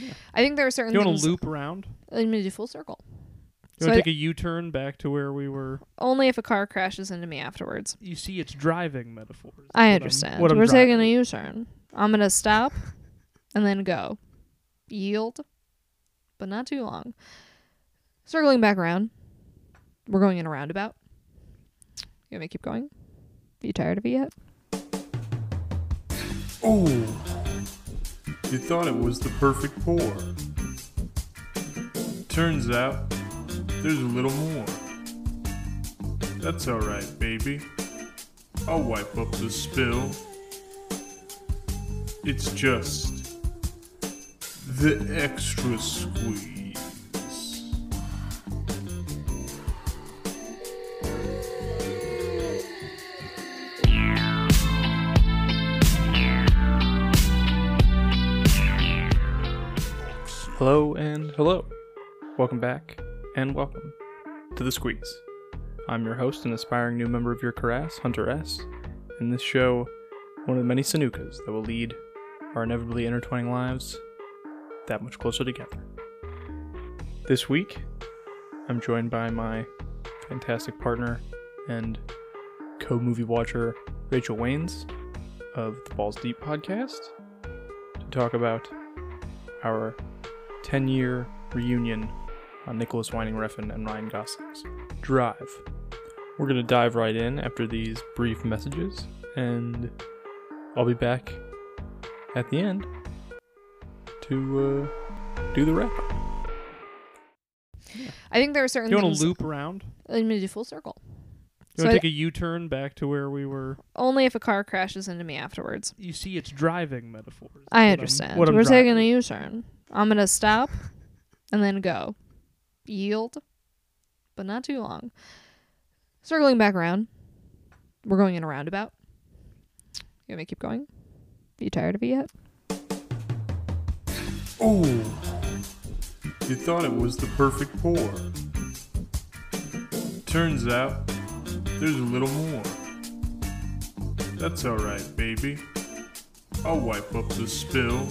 I think there are certain You things... want to loop around? I'm going to do full circle. You want to take a U-turn back to where we were? Only if a car crashes into me afterwards. You see, it's driving metaphors. I understand. We're taking a U-turn. I'm going to stop and then go. Yield, but not too long. Circling back around. We're going in a roundabout. You want me to keep going? Are you tired of it yet? Oh, you thought it was the perfect pour. Turns out, there's a little more. That's alright, baby. I'll wipe up the spill. It's just the extra squeeze. Hello and hello. Welcome back and welcome to The Squeeze. I'm your host and aspiring new member of your Karass, Hunter S. In this show, one of the many Sanukas that will lead our inevitably intertwining lives that much closer together. This week, I'm joined by my fantastic partner and co-movie watcher, Rachel Waynes of the Balls Deep podcast, to talk about our 10-year reunion on Nicholas Winding Refn and Ryan Gosling's Drive. We're going to dive right in after these brief messages, and I'll be back at the end to do the wrap. I think there are certain things... You want things... to loop around? I'm going to do full circle. You want to take a U-turn back to where we were? Only if a car crashes into me afterwards. You see, it's driving metaphors. I understand. We're taking a U-turn. I'm going to stop and then go. Yield, but not too long. Circling back around. We're going in a roundabout. You want me to keep going? Are you tired of it yet? Oh, you thought it was the perfect pour. Turns out, there's a little more. That's alright, baby. I'll wipe up the spill.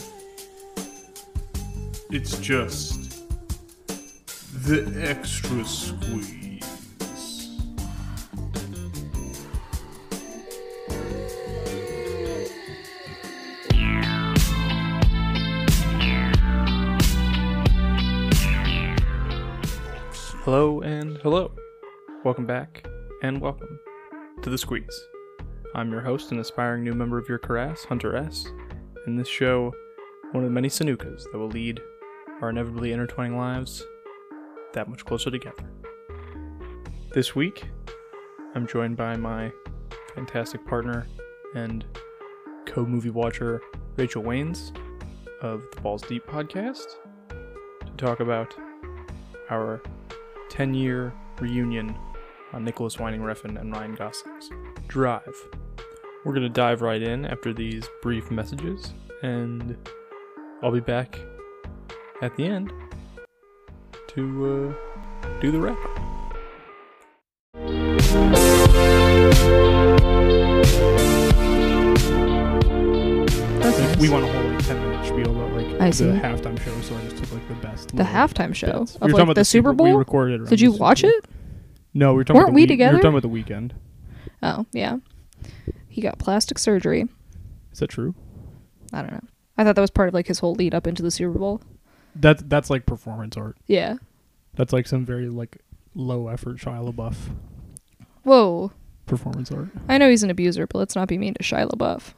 It's just the extra squeeze. Hello and hello. Welcome back and welcome to The Squeeze. I'm your host and aspiring new member of your Karass, Hunter S. In this show, one of the many Sanukas that will lead our inevitably intertwining lives that much closer together. This week, I'm joined by my fantastic partner and co-movie watcher, Rachel Waynes of the Balls Deep podcast, to talk about our 10-year reunion on Nicholas Winding Refn and Ryan Gosling's Drive. We're going to dive right in after these brief messages, and I'll be back at the end to do the wrap. We want a whole 10-minute spiel about the halftime show, so I just took the best. The halftime show bits. of the Super Bowl? We recorded it. Did you watch it? No, we were talking Weren't we together? We were talking about the weekend. Oh, yeah. He got plastic surgery. Is that true? I don't know. I thought that was part of his whole lead up into the Super Bowl. That's like performance art. Yeah. That's like some very low effort Shia LaBeouf. Whoa. Performance art. I know he's an abuser, but let's not be mean to Shia LaBeouf.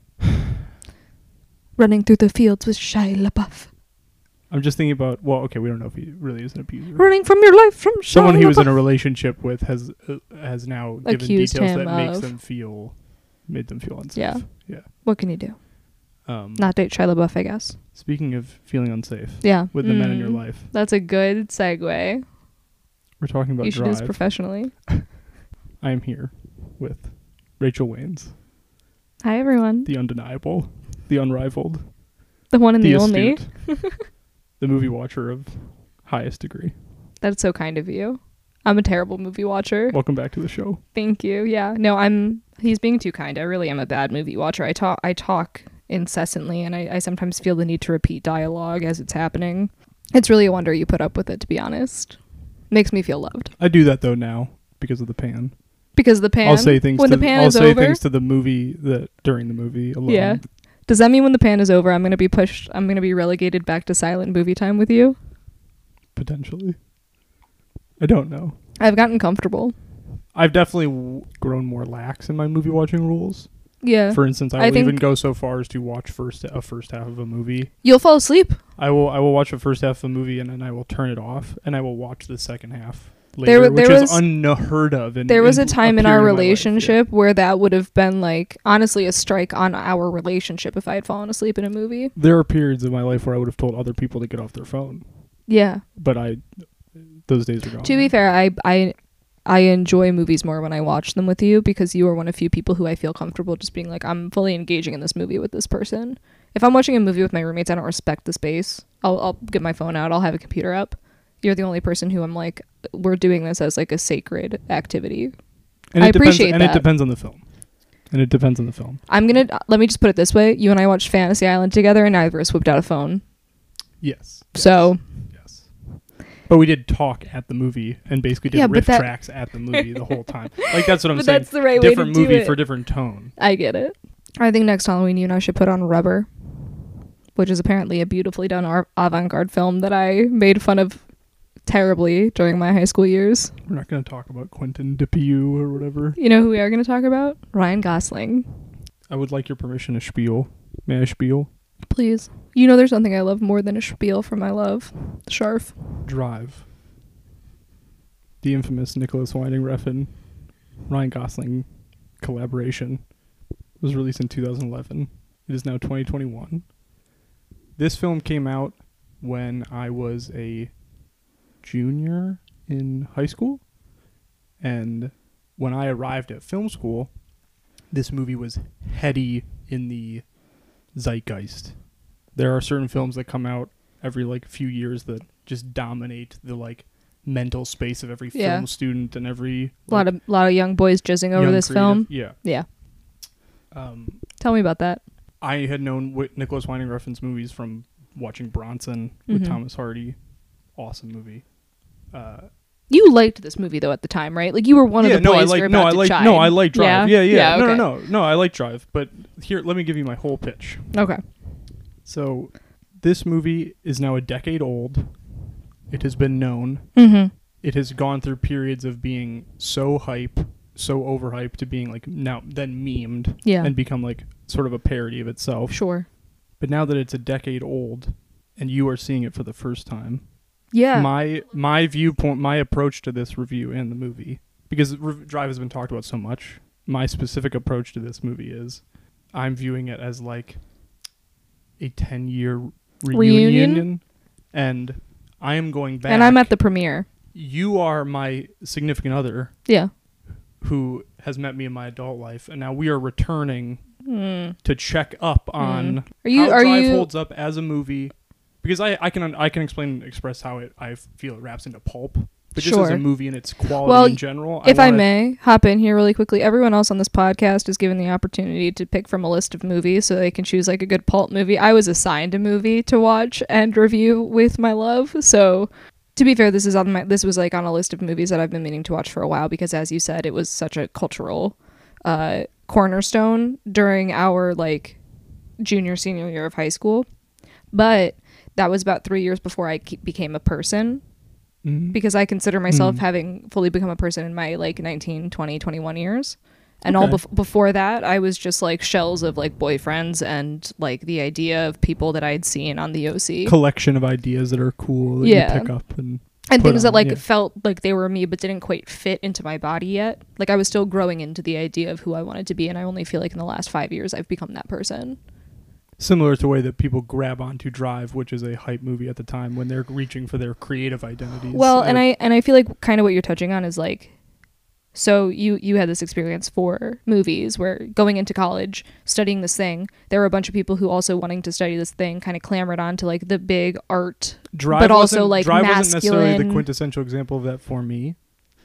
Running through the fields with Shia LaBeouf. I'm just thinking about, we don't know if he really is an abuser. Running from your life from Shia Someone he was LaBeouf. in a relationship with has now Accused given details him that of... made them feel unsafe. Yeah. What can you do? Um, Not date Shia LaBeouf, I guess. Speaking of feeling unsafe. Yeah. With the men in your life. That's a good segue. We're talking about You should do Drive. this professionally. I am here with Rachel Waynes. Hi, everyone. The undeniable. The unrivaled. The one and the only. The movie watcher of highest degree. That's so kind of you. I'm a terrible movie watcher. Welcome back to the show. Thank you. Yeah. No, he's being too kind. I really am a bad movie watcher. I talk incessantly, and I sometimes feel the need to repeat dialogue as it's happening. It's really a wonder you put up with it, to be honest. Makes me feel loved. I do that though now because of the pan. Because the pan, I'll say things when to, the pan I'll is say over, things to the movie that during the movie alone. Yeah. Does that mean when the pan is over, I'm going to be relegated back to silent movie time with you? Potentially. I don't know. I've gotten comfortable. I've definitely grown more lax in my movie watching rules. Yeah. For instance, I I will even think- go so far as to watch a first half of a movie. You'll fall asleep. I will watch the first half of a movie and then I will turn it off and I will watch the second half There later, was- which is unheard of. There was a time in our period of my life, yeah. relationship where that would have been like honestly a strike on our relationship if I had fallen asleep in a movie. There are periods of my life where I would have told other people to get off their phone, Yeah. but those days are gone. To be fair, I enjoy movies more when I watch them with you because you are one of few people who I feel comfortable just being like, I'm fully engaging in this movie with this person. If I'm watching a movie with my roommates, I don't respect the space. I'll get my phone out. I'll have a computer up. You're the only person who I'm like, we're doing this as like a sacred activity. And I it depends, appreciate and that. it depends on the film. Let me just put it this way. You and I watched Fantasy Island together and neither of us whipped out a phone. Yes. So Yes. But we did talk at the movie and basically did Yeah, but riff that- tracks at the movie the whole time. Like that's what I'm But saying. that's the right way to Different do movie it. for different tone. I get it. I think next Halloween you and I should put on Rubber, which is apparently a beautifully done avant-garde film that I made fun of terribly during my high school years. We're not going to talk about Quentin Dupieux or whatever. You know who we are going to talk about? Ryan Gosling. I would like your permission to spiel. May I spiel? Please. You know there's something I love more than a spiel for my love. Sharf. Drive. The infamous Nicholas Winding Refn, Ryan Gosling collaboration was released in 2011. It is now 2021. This film came out when I was a junior in high school. And when I arrived at film school, this movie was heady in the zeitgeist. There are certain films that come out every like few years that just dominate the like mental space of every Yeah. film student and every A lot of young boys jizzing over young this creative- film. Yeah. Yeah. Tell me about that. I had known Nicholas Winding Refn's movies from watching Bronson with Mhm. Thomas Hardy. Awesome movie. You liked this movie though at the time, right? Like you were one of the boys who were about to chime. I like Drive. Yeah. okay. No, I like Drive. But here, let me give you my whole pitch. Okay. So, this movie is now a decade old. It has been known. Mm-hmm. It has gone through periods of being so overhyped to being like then memed Yeah. and become like sort of a parody of itself. Sure. But now that it's a decade old and you are seeing it for the first time, Yeah. my viewpoint, my approach to this review and the movie, because Drive has been talked about so much, my specific approach to this movie is I'm viewing it as like a 10-year reunion, and I am going back. And I'm at the premiere. You are my significant other Yeah. who has met me in my adult life, and now we are returning to check up on how Drive holds up as a movie. Because I can express how I feel it wraps into pulp, but just as Sure. a movie and its quality in general. If I may hop in here really quickly, everyone else on this podcast is given the opportunity to pick from a list of movies so they can choose like a good pulp movie. I was assigned a movie to watch and review with my love. So to be fair, this was like on a list of movies that I've been meaning to watch for a while because as you said, it was such a cultural cornerstone during our like senior year of high school. But that was about 3 years before I became a person. Because I consider myself having fully become a person in my like 19, 20, 21 years. And all before that, I was just like shells of like boyfriends and like the idea of people that I'd seen on the OC. Collection of ideas that are cool that you pick up and put things that on, like yeah. felt like they were me but didn't quite fit into my body yet. Like I was still growing into the idea of who I wanted to be, and I only feel like in the last 5 years I've become that person. Similar to the way that people grab onto Drive, which is a hype movie at the time when they're reaching for their creative identities. Well, and I feel like kind of what you're touching on is like, so you had this experience for movies where going into college, studying this thing, there were a bunch of people who also wanting to study this thing kind of clamored on to like the big art, Drive but also like Drive masculine. wasn't necessarily the quintessential example of that for me.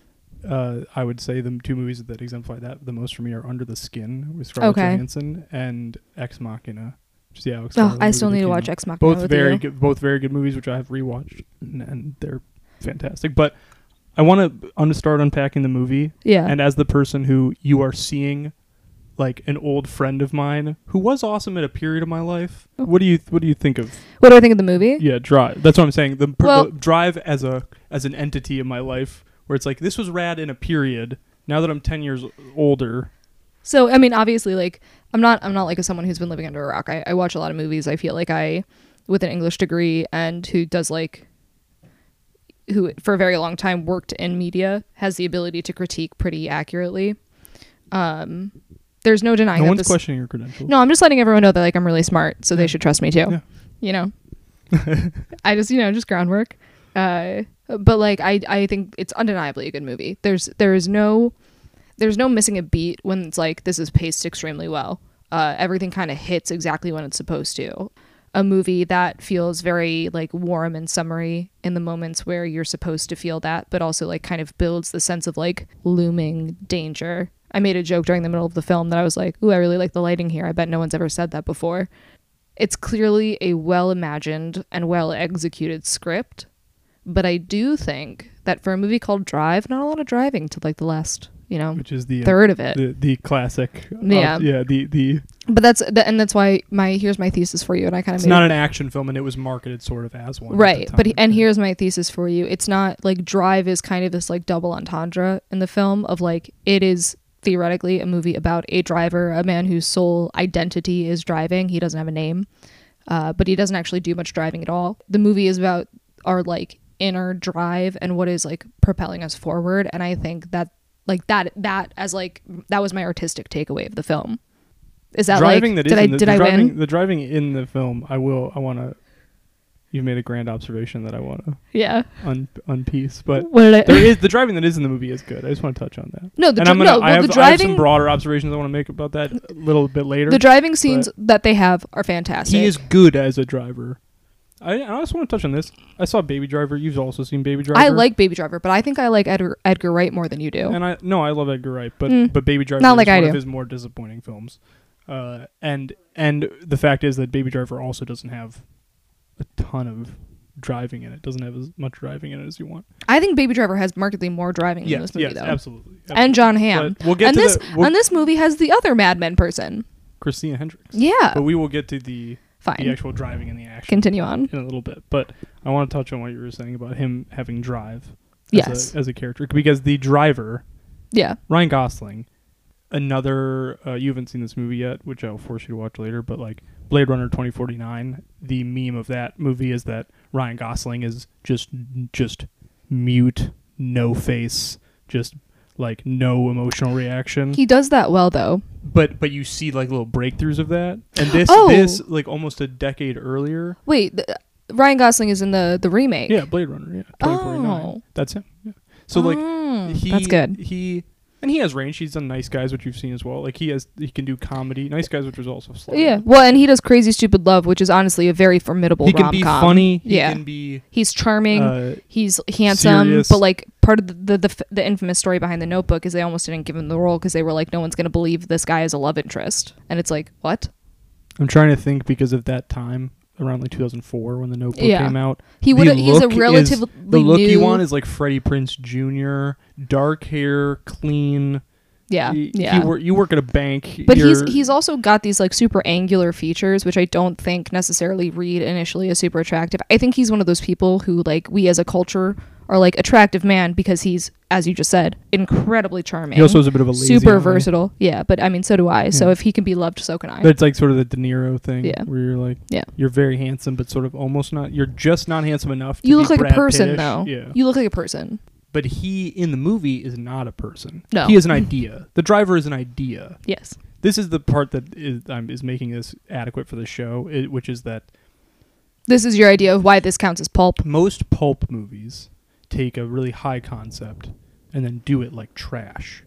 I would say the two movies that exemplify that the most for me are Under the Skin with Scarlett Okay. Johansson and Ex Machina. which is the Alex. Oh, Garland I movie still that need to came watch out. Ex Machina with you. Both very good movies, which I have rewatched, and they're fantastic. But I want to start unpacking the movie. Yeah. And as the person who you are seeing, like an old friend of mine who was awesome at a period of my life. Oh. What do you think of? What do I think of the movie? Yeah, Drive. That's what I'm saying. The Well- Drive as an entity in my life, where it's like this was rad in a period. Now that I'm 10 years older. So, I mean, obviously, like, I'm not like someone who's been living under a rock. I watch a lot of movies. I feel like with an English degree and who for a very long time worked in media, has the ability to critique pretty accurately. There's no denying No that one's questioning your credentials. No, I'm just letting everyone know that, like, I'm really smart, so they should trust me too. Yeah. You know? I just, just groundwork. But, like, I think it's undeniably a good movie. There's no missing a beat when it's like, this is paced extremely well. Everything kind of hits exactly when it's supposed to. A movie that feels very, like, warm and summery in the moments where you're supposed to feel that, but also, like, kind of builds the sense of, like, looming danger. I made a joke during the middle of the film that I was like, ooh, I really like the lighting here. I bet no one's ever said that before. It's clearly a well-imagined and well-executed script, but I do think that for a movie called Drive, not a lot of driving to, like, the last, which is the third of it. The classic. Yeah. The But that's why here's my thesis for you, and I kind of it's not an action film, and it was marketed sort of as one. Right, at the time. and here's my thesis for you. It's not like Drive is kind of this, like, double entendre in the film of, like, it is theoretically a movie about a driver, a man whose sole identity is driving. He doesn't have a name, but he doesn't actually do much driving at all. The movie is about our, like, inner drive and what is, like, propelling us forward, and I think that, like, that as, like, that was my artistic takeaway of the film. Is that driving like, that did I win? The driving in the film, I want to. You've made a grand observation that I want to unpiece, but what did there is the driving that is in the movie is good. I just want to touch on that. No, I have driving. some broader observations I want to make about that a little bit later. The driving scenes that they have are fantastic. He is good as a driver. I also want to touch on this. I saw Baby Driver. You've also seen Baby Driver. I like Baby Driver, but I think I like Edgar Wright more than you do. And I love Edgar Wright, but Baby Driver not is like one I do. of his more disappointing films. And the fact is that Baby Driver also doesn't have a ton of driving in it. Doesn't have as much driving in it as you want. I think Baby Driver has markedly more driving in this movie, though. Absolutely. And John Hamm. But we'll get and this movie has the other Mad Men person. Christina Hendricks. Yeah. But we will get to the Fine. actual driving and the action. Continue on. In a little bit. But I want to touch on what you were saying about him having drive as a character. Because the driver, Ryan Gosling, another, you haven't seen this movie yet, which I'll force you to watch later, but like Blade Runner 2049, the meme of that movie is that Ryan Gosling is just mute, no face, just like no emotional reaction. He does that well, though. But you see like little breakthroughs of that. And this like almost a decade earlier. Wait, Ryan Gosling is in the remake. Yeah, Blade Runner, 2049. Oh. That's him. Yeah. So like that's good. And he has range. He's done Nice Guys, which you've seen as well. Like he can do comedy. Nice Guys, which was also slow. Yeah. Well, and he does Crazy Stupid Love, which is honestly a very formidable rom-com. He can be funny. He can be. He's charming. He's handsome. Serious. But like part of the infamous story behind The Notebook is they almost didn't give him the role because they were like, no one's gonna believe this guy is a love interest, and it's like, what? I'm trying to think because of that time. Around like 2004 when The Notebook came out. He's a relatively the look new. you want is like Freddie Prinze Jr. Dark hair, clean. Yeah. You work at a bank. But he's also got these like super angular features, which I don't think necessarily read initially as super attractive. I think he's one of those people who like we as a culture are like attractive man because he's, as you just said, incredibly charming. He also has a bit of a lazy super eye. Versatile. Yeah, but I mean, so do I. Yeah. So if he can be loved, so can I. But it's like sort of the De Niro thing, where you're like, yeah, you're very handsome, but sort of almost not. You're just not handsome enough. You look like Brad a person, Pitt-ish. though. Yeah, you look like a person. But he in the movie is not a person. No, he is an idea. The driver is an idea. Yes. This is the part that is making this adequate for the show, which is that this is your idea of why this counts as pulp. Most pulp movies take a really high concept and then do it like trash.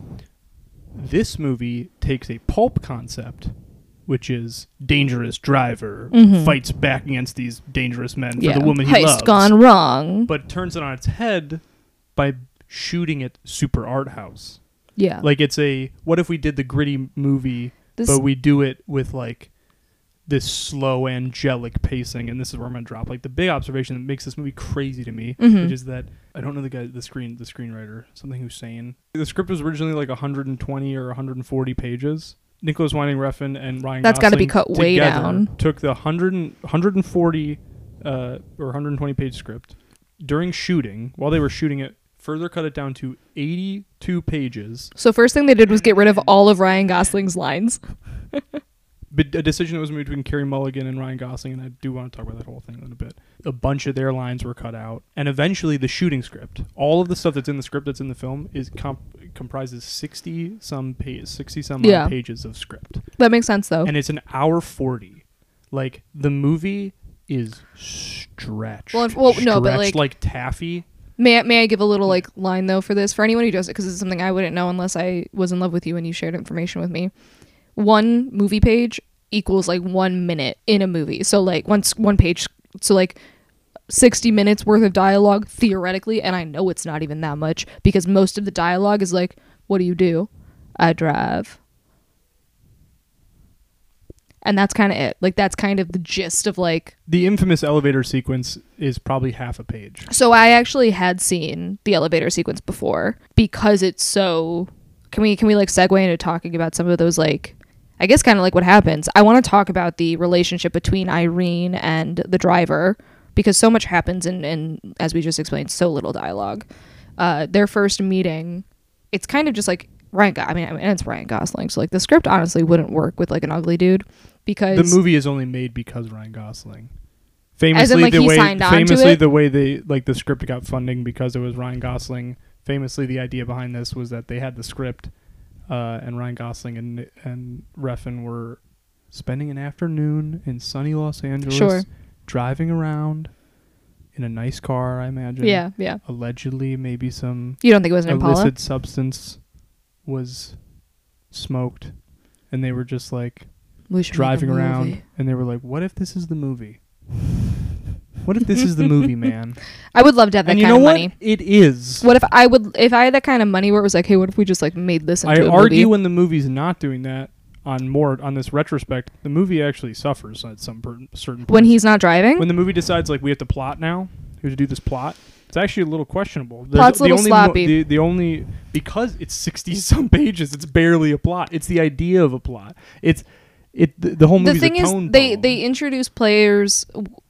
This movie takes a pulp concept, which is dangerous driver fights back against these dangerous men for the woman he loves. Heist gone wrong. But turns it on its head by shooting it super art house. Yeah. Like it's what if we did the gritty movie, but we do it with like this slow angelic pacing, and this is where I'm gonna drop like the big observation that makes this movie crazy to me, Mhm. which is that I don't know the screenwriter, something Hussein. The script was originally like 120 or 140 pages. Nicholas Winding Refn and Ryan That's got to be Gosling cut way together down. took the 140 or 120 page script during shooting. While they were shooting it, further cut it down to 82 pages. So first thing they did was get rid of all of Ryan Gosling's lines. But a decision that was made between Carey Mulligan and Ryan Gosling, and I do want to talk about that whole thing in a bit. A bunch of their lines were cut out, and eventually the shooting script, all of the stuff that's in the script that's in the film, is comprises 60 some Yeah. odd pages of script, That makes sense though. and it's an hour 40. Like the movie is stretched. Well, no, but, Stretched like taffy. May I give a little like line though for this for anyone who does it, because it's something I wouldn't know unless I was in love with you and you shared information with me. One movie page equals like 1 minute in a movie. So like one page, so like 60 minutes worth of dialogue theoretically, and I know it's not even that much because most of the dialogue is like, what do you do? I drive. And that's kind of it. Like that's kind of the gist of like. The infamous elevator sequence is probably half a page. So I actually had seen the elevator sequence before because it's so. Can we like segue into talking about some of those like, I guess kind of like what happens. I want to talk about the relationship between Irene and the driver because so much happens and as we just explained, so little dialogue. Their first meeting, it's kind of just like I mean, it's Ryan Gosling, so like the script honestly wouldn't work with like an ugly dude because The movie is only made because Ryan Gosling. As in, like, he signed on to it? The way they like the script got funding because it was Ryan Gosling. Famously, the idea behind this was that they had the script, and Ryan Gosling and Refn were spending an afternoon in sunny Los Angeles, Sure. driving around in a nice car. I imagine. yeah. Allegedly, maybe some You don't think it was an Impala? illicit substance was smoked, and they were just like We should make a driving around, movie. and they were like, "What if this is the movie? What if this is the movie, man?" I would love to have that And you kind know of what? money. It is. What if I had that kind of money where it was like, hey, what if we just like made this into I a argue movie? when the movie's not doing that. On this retrospect, the movie actually suffers at some certain points. When he's not driving? When the movie decides like we have to plot now, we have to do this plot. It's actually a little questionable. Plot's a little sloppy. The only because it's 60 some pages, it's barely a plot. It's the idea of a plot. The whole movie's The thing a is, tone they poem. introduce players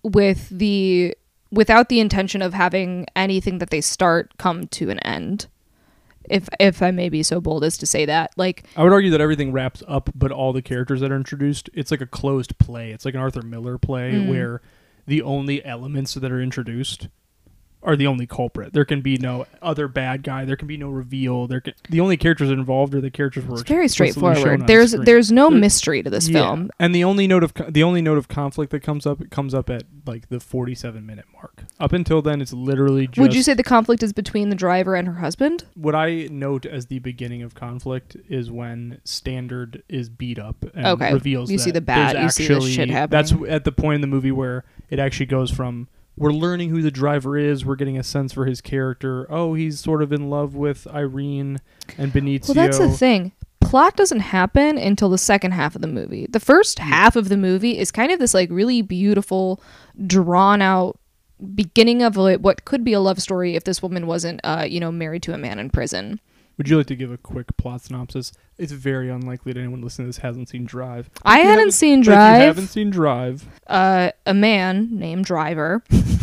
without the intention of having anything that they start come to an end. If I may be so bold as to say that, like I would argue that everything wraps up, but all the characters that are introduced, it's like a closed play. It's like an Arthur Miller play where the only elements that are introduced are the only culprit. There can be no other bad guy. There can be no reveal. The only characters involved are the characters who are it's very explicitly shown straightforward. on There's screen. no mystery to this film. And the only note of conflict that comes up at like the 47-minute mark. Up until then, it's literally just. Would you say the conflict is between the driver and her husband? What I note as the beginning of conflict is when Standard is beat up and reveals You that see the bad- there's you see the actually, shit happening. That's at the point in the movie where it actually goes from we're learning who the driver is, we're getting a sense for his character. Oh, he's sort of in love with Irene and Benicio. Well, that's the thing. Plot doesn't happen until the second half of the movie. The first half of the movie is kind of this like really beautiful, drawn out beginning of what could be a love story if this woman wasn't, married to a man in prison. Would you like to give a quick plot synopsis? It's very unlikely that anyone listening to this hasn't seen Drive. I hadn't seen Drive. If you haven't seen Drive, a man named Driver.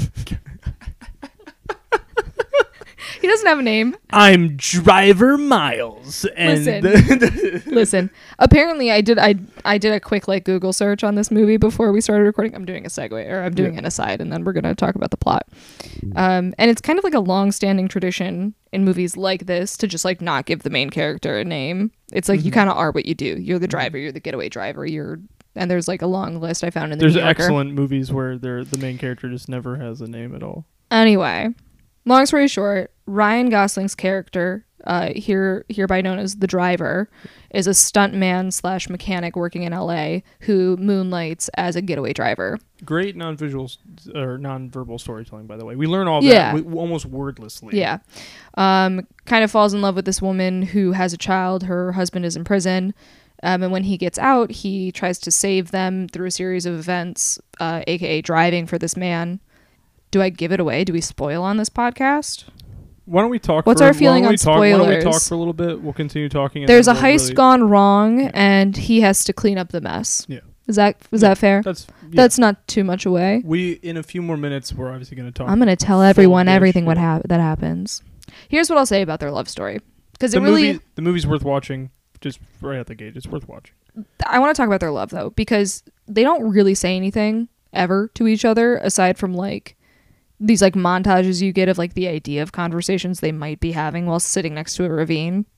He doesn't have a name. I'm Driver Miles. And Listen. Apparently, I did a quick like Google search on this movie before we started recording. I'm doing a segue, or I'm doing an aside, and then we're gonna talk about the plot. And it's kind of like a long-standing tradition in movies like this to just like not give the main character a name. It's like you kind of are what you do. You're the driver. You're the getaway driver. And there's like a long list I found in the There's New Yorker. excellent movies where the main character just never has a name at all. Anyway, long story short, Ryan Gosling's character, hereby known as the driver, is a stuntman / mechanic working in LA who moonlights as a getaway driver. Great non-verbal storytelling, by the way. We learn all that almost wordlessly. Yeah. Kind of falls in love with this woman who has a child. Her husband is in prison. And when he gets out, he tries to save them through a series of events, aka driving for this man. Do I give it away? Do we spoil on this podcast? Why don't we talk? What's our feeling on Why don't we talk spoilers? for a little bit? We'll continue talking. And There's a then we'll heist gone wrong, and he has to clean up the mess. Yeah. Is that fair? That's not too much away. We in a few more minutes we're obviously going to talk. I'm going to tell everyone everything shit. that happens. Here's what I'll say about their love story, because the movie's worth watching. Just right out the gate, it's worth watching. I want to talk about their love though, because they don't really say anything ever to each other aside from like these like montages you get of like the idea of conversations they might be having while sitting next to a ravine.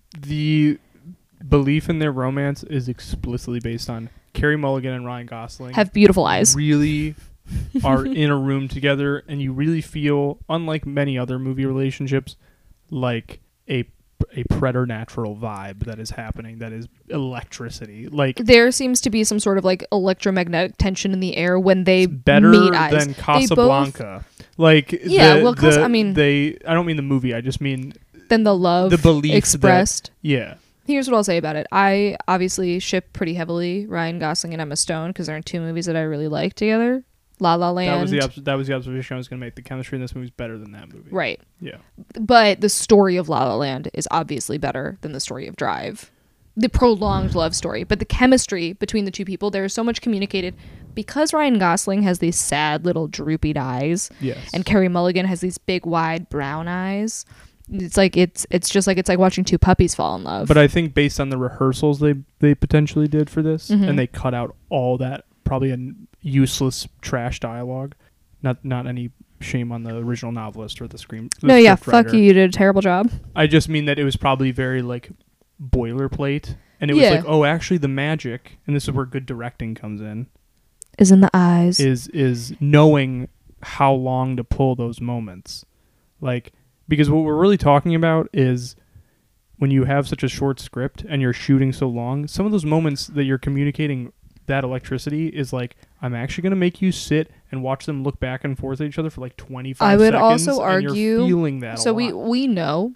The belief in their romance is explicitly based on Carey Mulligan and Ryan Gosling Have beautiful eyes. really are in a room together, and you really feel, unlike many other movie relationships, like a preternatural vibe that is happening, that is electricity. Like, There seems to be some sort of like electromagnetic tension in the air when they better meet eyes. than Casablanca. Like, Yeah, I don't mean the movie, I just mean then the love the belief expressed. yeah. Here's what I'll say about it. I obviously ship pretty heavily Ryan Gosling and Emma Stone because they're in two movies that I really like together. La La Land. That was the observation I was going to make. The chemistry in this movie is better than that movie. Right. Yeah. But the story of La La Land is obviously better than the story of Drive. The prolonged love story. But the chemistry between the two people, there is so much communicated. Because Ryan Gosling has these sad little droopy eyes. Yes. And Carey Mulligan has these big wide brown eyes. It's like it's like watching two puppies fall in love. But I think based on the rehearsals they potentially did for this, Mhm. and they cut out all that probably a useless trash dialogue. Not any shame on the original novelist or the No, yeah, script fuck writer. you did a terrible job. I just mean that it was probably very like boilerplate, and it was Yeah. like, oh, actually the magic, and this is where good directing comes in, Is in the eyes. is knowing how long to pull those moments. Like, because what we're really talking about is when you have such a short script and you're shooting so long, some of those moments that you're communicating that electricity is like, I'm actually going to make you sit and watch them look back and forth at each other for like 25 I would seconds. also and argue- you're feeling that So a lot. we know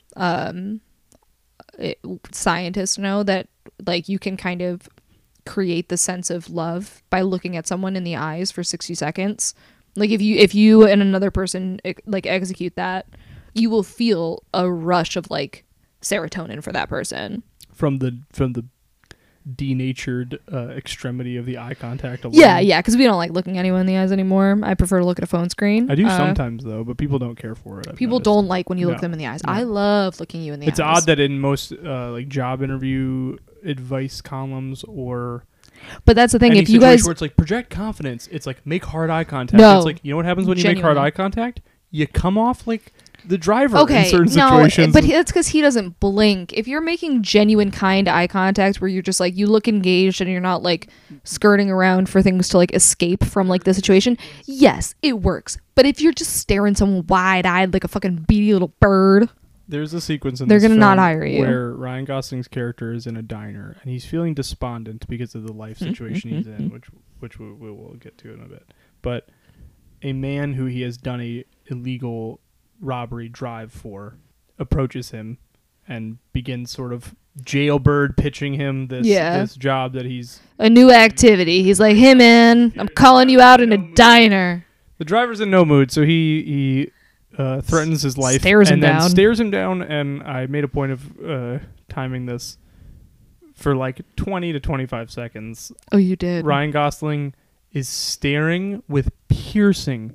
scientists know that like you can kind of create the sense of love by looking at someone in the eyes for 60 seconds. Like if you and another person like execute that, you will feel a rush of like serotonin for that person. from the denatured extremity of the eye contact alone. Yeah, because we don't like looking anyone in the eyes anymore. I prefer to look at a phone screen. I do sometimes though, but people don't care for it. I've People noticed. don't like when you look No. them in the eyes. No. I love looking you in the It's eyes. odd that in most like job interview advice columns or But that's the thing. any If you situation guys, where it's like project confidence, it's like make hard eye contact. No. It's like, you know what happens when you make hard Genuinely. eye contact? You come off like the driver okay, in certain no, situations. but that's because he doesn't blink. If you're making genuine kind eye contact, where you're just like you look engaged and you're not like skirting around for things to like escape from like the situation, yes, it works. But if you're just staring someone wide eyed like a fucking beady little bird, There's a sequence in They're this gonna not film hire you. where Ryan Gosling's character is in a diner and he's feeling despondent because of the life situation he's in, which we will get to in a bit. But a man who he has done a illegal robbery drive for approaches him and begins sort of jailbird pitching him this job that he's... a new activity. He's like, "Hey man, I'm calling you out in a diner." The driver's in no mood, so he threatens his life Stares him and then down. stares him down, and I made a point of timing this for like 20 to 25 seconds. Oh, you did. Ryan Gosling is staring with piercing,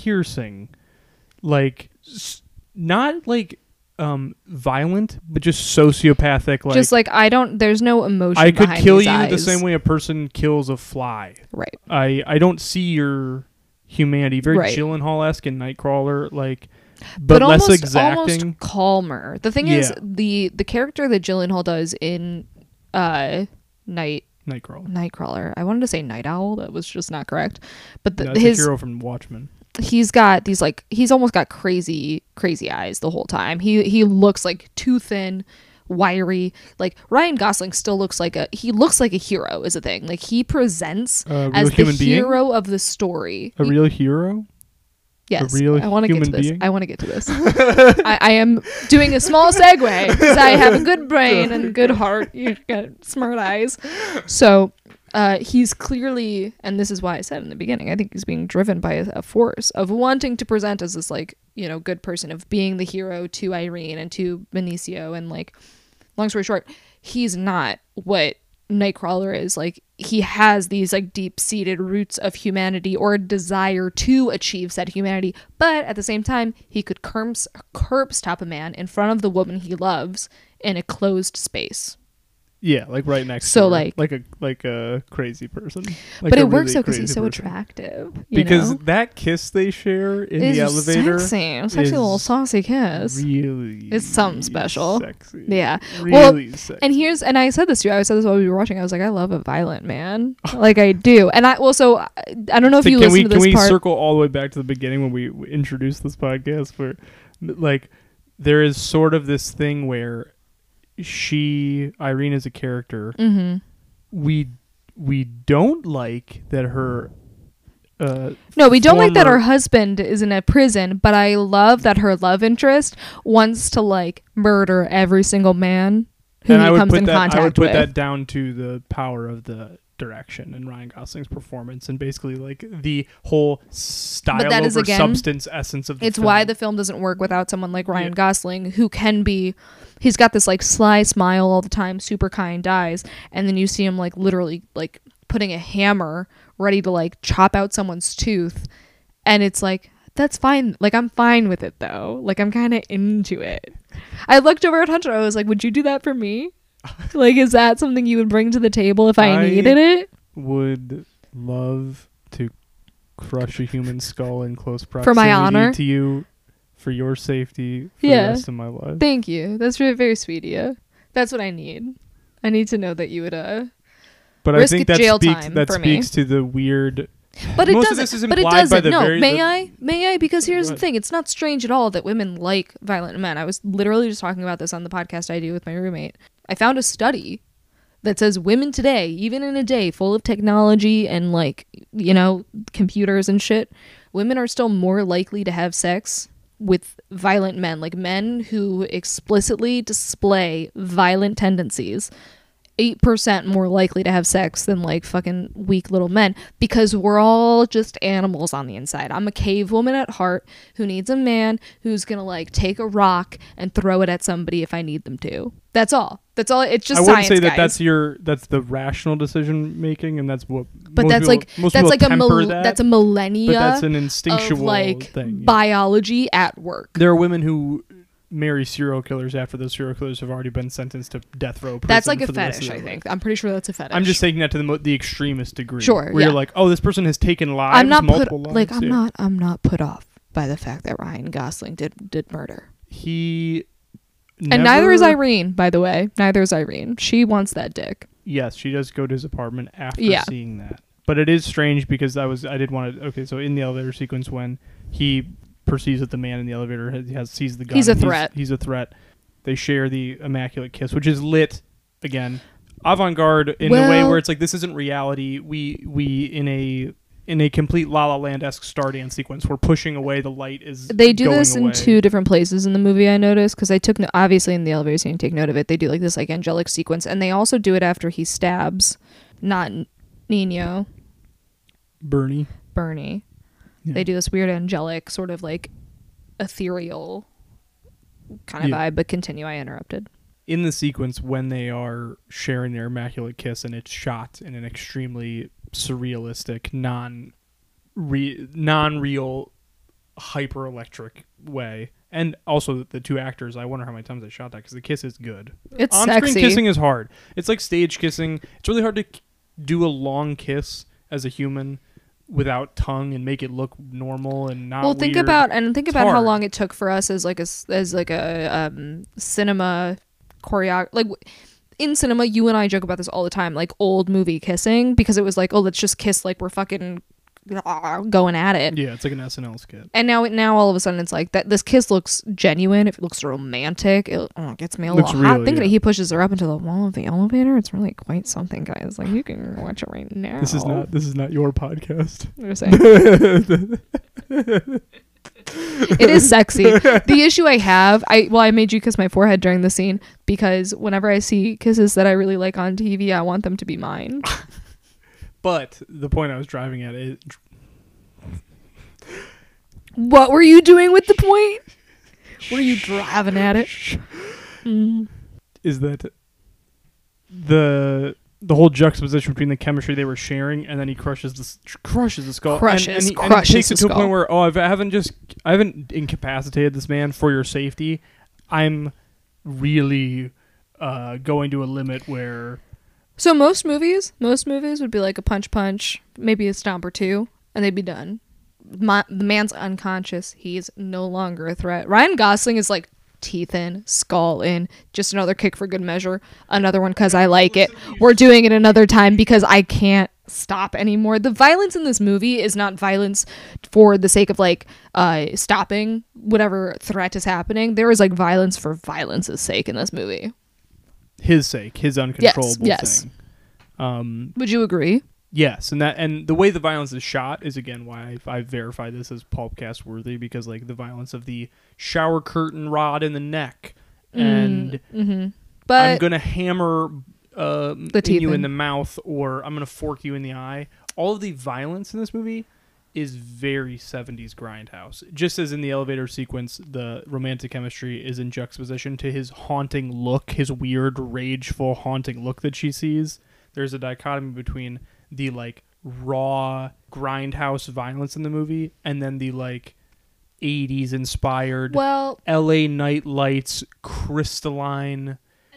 like not like violent, but just sociopathic. Like, Just like there's no emotion. I could behind kill these you eyes. the same way a person kills a fly. Right. I don't see your humanity. Very Right. Gyllenhaal-esque in Nightcrawler, like, but less almost exacting. calmer. The thing is, Yeah. the character that Gyllenhaal does in Nightcrawler. Nightcrawler. I wanted to say Night Owl. That was just not correct. But That's a his hero from Watchmen. he's got these like he's almost got crazy eyes the whole time. He looks like too thin, wiry. Like Ryan Gosling still looks like a hero is a thing. Like he presents A real as the human being? hero of the story. A real hero? Yes, A real I want to get to human this. being? I want to get to this. I am doing a small segue because I have a good brain and a good heart. You got smart eyes. So he's clearly, and this is why I said in the beginning, I think he's being driven by a force of wanting to present as this, like, you know, good person, of being the hero to Irene and to Benicio. And, like, long story short, he's not what Nightcrawler is. Like, he has these, like, deep-seated roots of humanity or a desire to achieve said humanity, but at the same time he could curb stop a man in front of the woman he loves in a closed space. Yeah, like right next So, to her. like a crazy person. But it works though because he's so attractive. Because know? that kiss they share in It's the elevator, sexy little saucy kiss. really, It's something special. Sexy. Yeah. Really sexy. And I said this to you. I said this while we were watching. I was like, I love a violent man. Like, I do. And I don't know if you listened to this Can we part. circle all the way back to the beginning when we introduced this podcast? Where, like, there is sort of this thing where Irene is a character. Mm-hmm. We don't like that her. No, we don't like that her husband is in a prison, but I love that her love interest wants to, like, murder every single man who he comes in contact with. I would put that down to the power of the direction and Ryan Gosling's performance, and basically, like, the whole style over substance essence of the film. It's why the film doesn't work without someone like Ryan Gosling, who can be, he's got this, like, sly smile all the time, super kind eyes, and then you see him, like, literally, like, putting a hammer ready to, like, chop out someone's tooth, and it's like, that's fine. Like, I'm fine with it though. Like, I'm kind of into it. I looked over at Hunter. I was like, would you do that for me? Like, is that something you would bring to the table if I needed it? Would love to crush a human skull in close proximity for my honor to you, for your safety, for the rest of my life. Thank you. That's very, very sweet of you. That's what I need. I need to know that you would but risk I think that speaks to the weird. But it Most doesn't. of this is But it implied by doesn't. the No, very- may the- I? Because here's the thing. It's not strange at all that women like violent men. I was literally just talking about this on the podcast I do with my roommate. I found a study that says women today, even in a day full of technology and, like, you know, computers and shit, women are still more likely to have sex with violent men, like men who explicitly display violent tendencies. 8% more likely to have sex than, like, fucking weak little men, because we're all just animals on the inside. I'm a cave woman at heart who needs a man who's gonna, like, take a rock and throw it at somebody if I need them to. That's all. It's just science, I wouldn't say that guys. that's the rational decision making, and that's what. But that's a millennia. But that's an instinctual of, like, thing. Yeah. Biology at work. There are women who marry serial killers after those serial killers have already been sentenced to death row prison. That's like a for the rest fetish, of I their think. life. I'm pretty sure that's a fetish. I'm just taking that to the extremist degree. Sure, where you're like, oh, this person has taken lives. I'm not I'm not put off by the fact that Ryan Gosling did murder. And neither is Irene, by the way. Neither is Irene. She wants that dick. Yes, she does go to his apartment after seeing that. But it is strange because so in the elevator sequence when he perceives that the man in the elevator sees the gun. He's a threat. He's a threat. They share the immaculate kiss, which is lit, again, avant-garde in a way where it's like, this isn't reality. We in a complete La La Land-esque Stardance sequence, we're pushing away the light is They do going this away. in two different places in the movie, I noticed, because I took obviously in the elevator scene, take note of it. They do, like, this, like, angelic sequence, and they also do it after he stabs not Nino, Bernie. Yeah. They do this weird angelic sort of, like, ethereal kind of vibe, but continue. I interrupted. In the sequence when they are sharing their immaculate kiss, and it's shot in an extremely surrealistic, non-real, hyper-electric way, and also the two actors, I wonder how many times they shot that, because the kiss is good. It's on-screen sexy. kissing is hard. It's like stage kissing. It's really hard to do a long kiss as a human without tongue and make it look normal and not weird. Think about how hard. long it took for us as a cinema choreography. Like, in cinema, you and I joke about this all the time, like old movie kissing, because it was like, oh, let's just kiss like we're fucking going at it. Yeah, it's like an SNL skit. And now all of a sudden it's like that. This kiss looks genuine. If it looks romantic, it gets me a little hot. Thinking that he pushes her up into the wall of the elevator. It's really quite something, guys. Like, you can watch it right now. This is not your podcast. What are you saying? It is sexy. The issue I have, I made you kiss my forehead during the scene because whenever I see kisses that I really like on TV, I want them to be mine. But the point I was driving at is... What were you doing with the point? Were you driving at it? Is that the whole juxtaposition between the chemistry they were sharing, and then he crushes the skull, and he takes it to a point where, I haven't incapacitated this man for your safety. I'm really going to a limit where. So most movies would be like a punch, maybe a stomp or two, and they'd be done. The man's unconscious. He's no longer a threat. Ryan Gosling is like teeth in, skull in, just another kick for good measure, another one because I like it. We're doing it another time because I can't stop anymore. The violence in this movie is not violence for the sake of like stopping whatever threat is happening. There is like violence for violence's sake in this movie. His sake, his uncontrollable yes. thing. Would you agree? Yes, and the way the violence is shot is again why I verify this as Pulpcast worthy, because like the violence of the shower curtain rod in the neck, and But I'm gonna hammer the teeth in the mouth, or I'm gonna fork you in the eye. All of the violence in this movie is very 70s grindhouse. Just as in the elevator sequence, the romantic chemistry is in juxtaposition to his haunting look, his weird, rageful, haunting look that she sees. There's a dichotomy between the like raw grindhouse violence in the movie and then the like 80s inspired LA night lights crystalline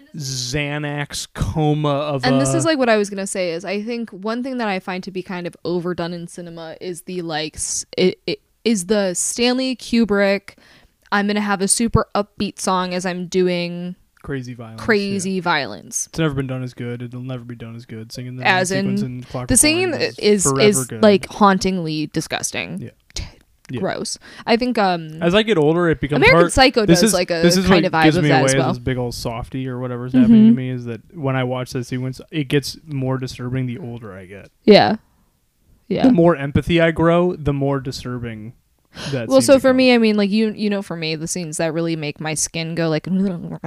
Xanax coma of and this is like what I was gonna say is I think one thing that I find to be kind of overdone in cinema is the like it is the Stanley Kubrick I'm gonna have a super upbeat song as I'm doing crazy violence. It's never been done as good. It'll never be done as good. Singing the as sequence in Clockwork the scene Orange is good. like hauntingly disgusting. Yeah. Gross. I think as I get older, it becomes American Psycho does like a kind of vibe of that as well. This big old softy or whatever's happening to me is that when I watch that sequence, it gets more disturbing the older I get. Yeah. The more empathy I grow, the more disturbing. Well, so for me, I mean, like you know, for me, the scenes that really make my skin go like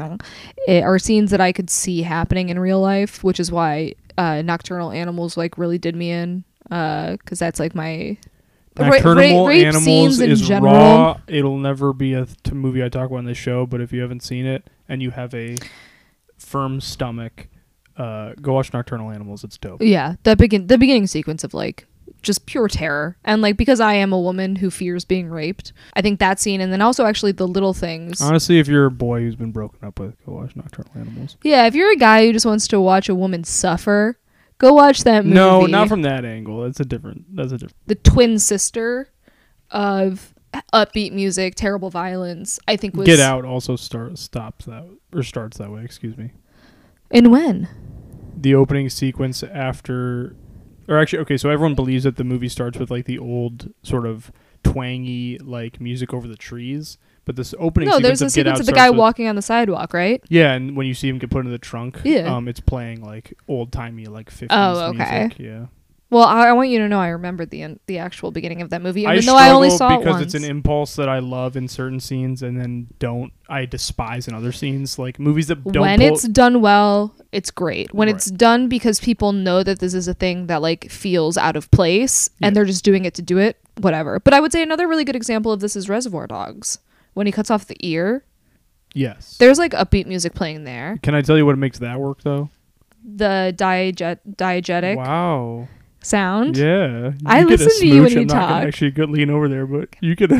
are scenes that I could see happening in real life, which is why Nocturnal Animals like really did me in, because that's like my Nocturnal rape Animals scenes in is general. raw. It'll never be a movie I talk about on this show, but if you haven't seen it and you have a firm stomach, go watch Nocturnal Animals. It's dope. Yeah, the beginning sequence of like just pure terror, and like because I am a woman who fears being raped, I think that scene, and then also actually the little things. Honestly, if you're a boy who's been broken up with, go watch Nocturnal Animals. Yeah, if you're a guy who just wants to watch a woman suffer, go watch that movie. No, not from that angle. That's a different. The twin sister of upbeat music, terrible violence. I think was Get Out also starts that way. Excuse me. And when? The opening sequence after. Or actually, okay, so everyone believes that the movie starts with like the old sort of twangy like music over the trees, but this opening there's a sequence of the guy walking on the sidewalk, right? Yeah, and when you see him get put into the trunk, yeah, it's playing like old timey like 50s music. Yeah. Well, I want you to know I remembered the actual beginning of that movie, even though I only saw it once. Because it's an impulse that I love in certain scenes, and then I despise in other scenes, like movies that don't. When it's done well, it's great. When it's done because people know that this is a thing that like feels out of place, and they're just doing it to do it, whatever. But I would say another really good example of this is Reservoir Dogs, when he cuts off the ear. Yes. There's like upbeat music playing there. Can I tell you what makes that work though? The diegetic. Wow. Sound. Yeah. I listen to you when you talk. I'm not gonna actually lean over there, but you could.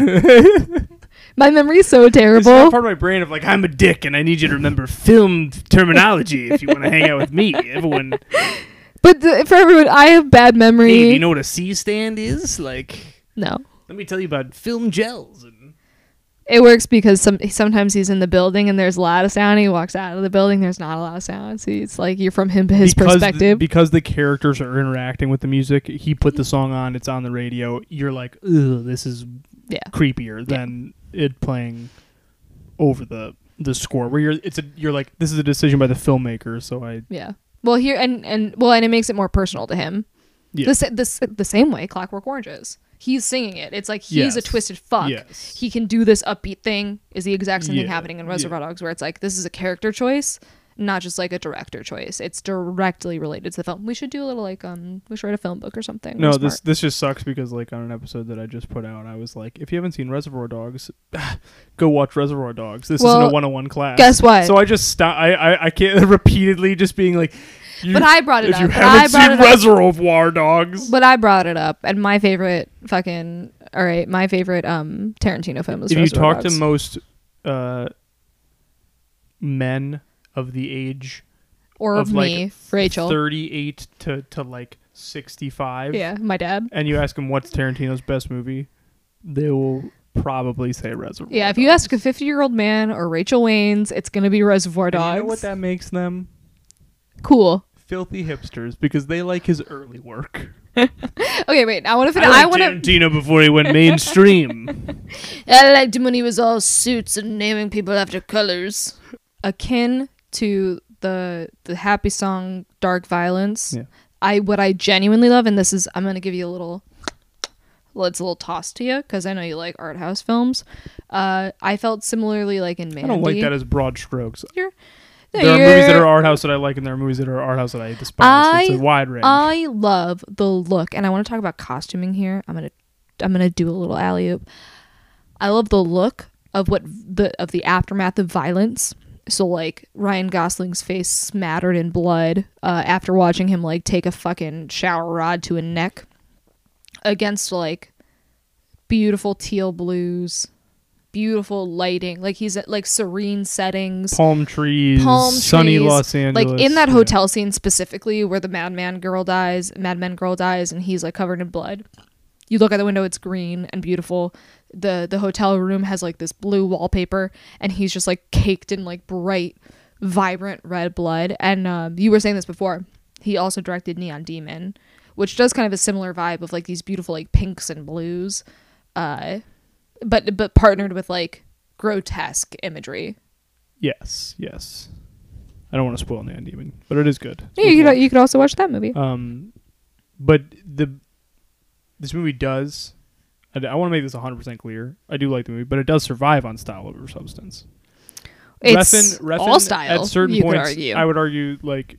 My memory's so terrible. It's not part of my brain of like, I'm a dick and I need you to remember film terminology if you want to hang out with me. Everyone. But for everyone, I have bad memory. Hey, do you know what a C-stand is? Like, no. Let me tell you about film gels. It works because sometimes he's in the building and there's a lot of sound. He walks out of the building, there's not a lot of sound. So it's like you're from his perspective. Because the characters are interacting with the music, he put the song on, it's on the radio. You're like, ugh, this is creepier than it playing over the score. Where you're like, this is a decision by the filmmaker. So Well, here and it makes it more personal to him. Yeah. The same way Clockwork Orange is. he's singing it. It's like he's a Yes. twisted fuck. Yes. He can do this upbeat thing. Is the exact same thing Yeah. happening in Reservoir Dogs, where it's like this is a character choice, not just like a director choice. It's directly related to the film. We should do a little like we should write a film book or something. No, We're this smart. just sucks because like on an episode that I just put out, I was like, if you haven't seen Reservoir Dogs, go watch Reservoir Dogs. This isn't a 101 class. Guess what? So I just I can't repeatedly just being like, But I brought it if up. you But haven't I brought seen it up. Reservoir Dogs, But I brought it up, and my favorite Tarantino film is if you Reservoir talk Dogs. to most men of the age or of of me, like Rachel. 38 to like 65, Yeah, my dad. and you ask them what's Tarantino's best movie, they will probably say Reservoir. Yeah, if you ask a 50-year-old man or Rachel Wayne's, it's gonna be Reservoir And Dogs. you know what that makes them? Cool. Filthy hipsters, because they like his early work. Okay, wait. I want to finish. I I liked want to. Tarantino before he went mainstream. I liked him when he was all suits and naming people after colors. Akin to the happy song "Dark Violence." Yeah. What I genuinely love, and this is, I'm gonna give you a little. Well, it's a little toss to you because I know you like art house films. I felt similarly like in Mandy. I don't like that as broad strokes. You're- There are movies that are art house that I like, and there are movies that are art house that I despise. It's a wide range. I love the look, and I want to talk about costuming here. I'm gonna do a little alley oop. I love the look of the aftermath of violence. So like Ryan Gosling's face smattered in blood after watching him like take a fucking shower rod to a neck against like beautiful teal blues, beautiful lighting. Like he's at like serene settings. Palm trees, sunny trees, Los Angeles. like in that yeah. hotel scene specifically where the Madman girl dies, and he's like covered in blood. You look out the window, it's green and beautiful. The hotel room has like this blue wallpaper, and he's just like caked in like bright, vibrant red blood. And you were saying this before. He also directed Neon Demon, which does kind of a similar vibe of like these beautiful like pinks and blues, but partnered with like grotesque imagery. Yes. I don't want to spoil Neon Demon, but it is good. It's Yeah, worth watching. you could also watch that movie. But this movie does. I want to make this 100% clear. I do like the movie, but it does survive on style over substance. It's Refn all style. At certain you points, could argue. I would argue like.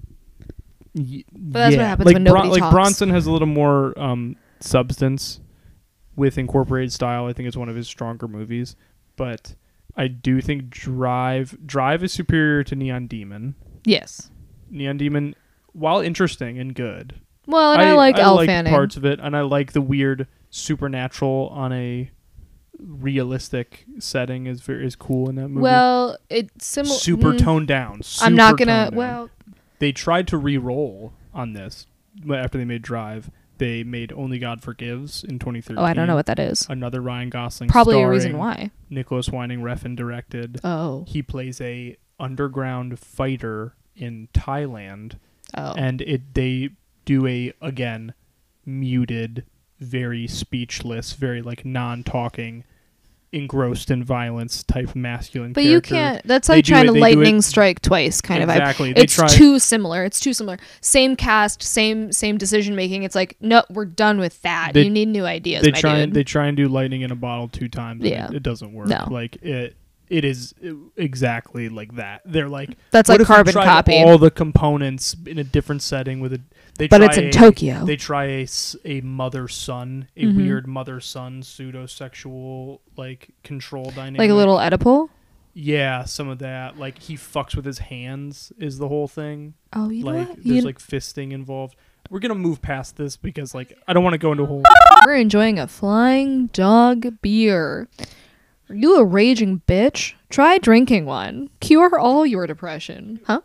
But that's what happens like when nobody talks. Bronson has a little more substance with incorporated style. I think it's one of his stronger movies, but I do think Drive is superior to Neon Demon. Yes. Neon Demon, while interesting and good, Well, and I like Elle like Fanning. parts of it, and I like the weird supernatural on a realistic setting is cool in that movie. Well, it's similar. Super toned down. I'm not super gonna. toned down. Well, They tried to re-roll on this after they made Drive. They made Only God Forgives in 2013. oh, I don't know what that is. Another Ryan Gosling. Probably a reason starring, why. Nicholas Winding Refn directed. Oh. He plays a underground fighter in Thailand, Oh. and they do a again muted, very speechless, very like non-talking, engrossed in violence type masculine. But character. you can't. That's They like do trying it- to they do lightning it- strike twice kind Exactly. of They vibe. It's try- too similar. It's too similar. Same cast, same decision making. It's like, no, we're done with that. They- you need new ideas, They my try dude. they try and do lightning in a bottle 2 times. And Yeah. it doesn't work. No. Like it is exactly like that. They're like, That's what like if we carbon tried copy. all the components in a different setting with a. But it's in Tokyo. They try a mother son, a Mhm. weird mother son pseudo sexual like control dynamic. Like a little Oedipal. Yeah, some of that. Like he fucks with his hands is the whole thing. Oh, you know Like what? there's like fisting involved. We're gonna move past this because like I don't want to go into a whole. We're enjoying a Flying Dog beer. Are you a raging bitch? Try drinking one. Cure all your depression. Huh?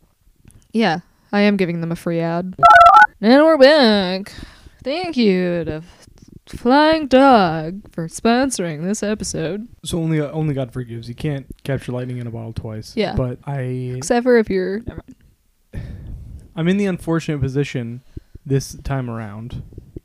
Yeah, I am giving them a free ad. And we're back. Thank you to Flying Dog for sponsoring this episode. So only God forgives. You can't capture lightning in a bottle twice. Yeah. But Except for if you're... Never mind. I'm in the unfortunate position this time around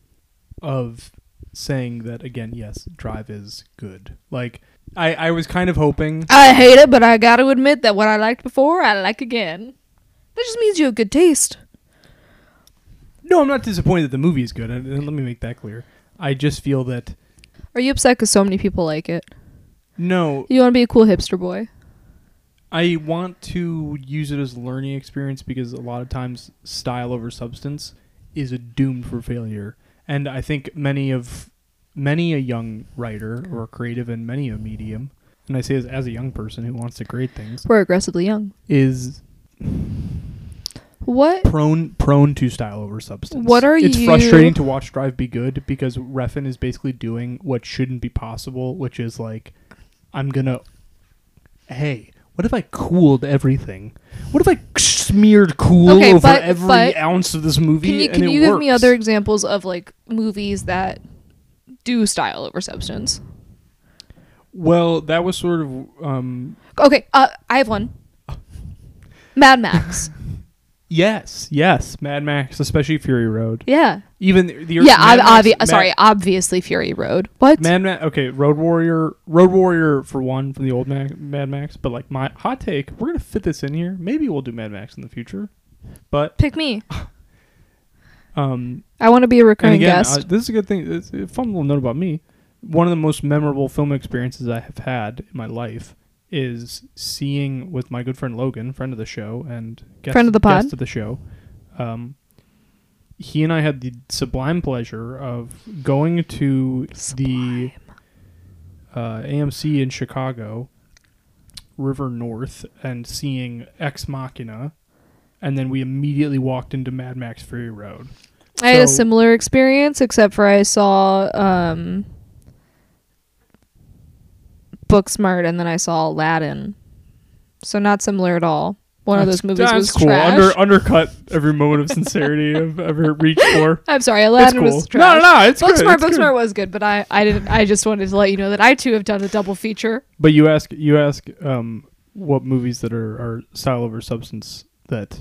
of saying that again. Yes, Drive is good. Like I was kind of hoping. I hate it, but I gotta admit that what I liked before, I like again. That just means you have good taste. No, I'm not disappointed that the movie is good. And let me make that clear. I just feel that Are you upset because so many people like it? no, You want to be a cool hipster boy? I want to use it as a learning experience because a lot of times style over substance is doomed for failure. And I think many a young writer or creative in many a medium, and I say this as a young person who wants to create things, We're aggressively young. is What? prone to style over substance. What are It's you- frustrating to watch Drive Be Good because Refn is basically doing what shouldn't be possible, which is like, hey, what if I cooled everything? What if I smeared cool over every ounce of this movie Can and you it give me works? other examples of like movies that do style over substance? Well, that was sort of Okay, I have one. Mad Max. yes, Mad Max, especially Fury Road. Yeah. Even Yeah, Mad Max- obviously Fury Road. What? Mad Max. Okay, Road Warrior for one from the old Mad Max. But like my hot take, we're gonna fit this in here. Maybe we'll do Mad Max in the future. But Pick me. I I want to be a recurring guest. this is a good thing. It's a fun little note about me. One of the most memorable film experiences I have had in my life is seeing with my good friend Logan, friend of the show and Friend of the pod. guest of the show. He and I had the sublime pleasure of going to the AMC in Chicago, River North, and seeing Ex Machina, and then we immediately walked into Mad Max Fury Road. I had a So- similar experience, except for I saw Booksmart and then I saw Aladdin. So not similar at all. One of those movies was cool. trash. Undercut every moment of sincerity I've ever reached for. I'm sorry, Aladdin It's cool. was trash. No, it's good. Booksmart, It's good. Booksmart was good, but I just wanted to let you know that I too have done a double feature. But you ask what movies that are style over substance that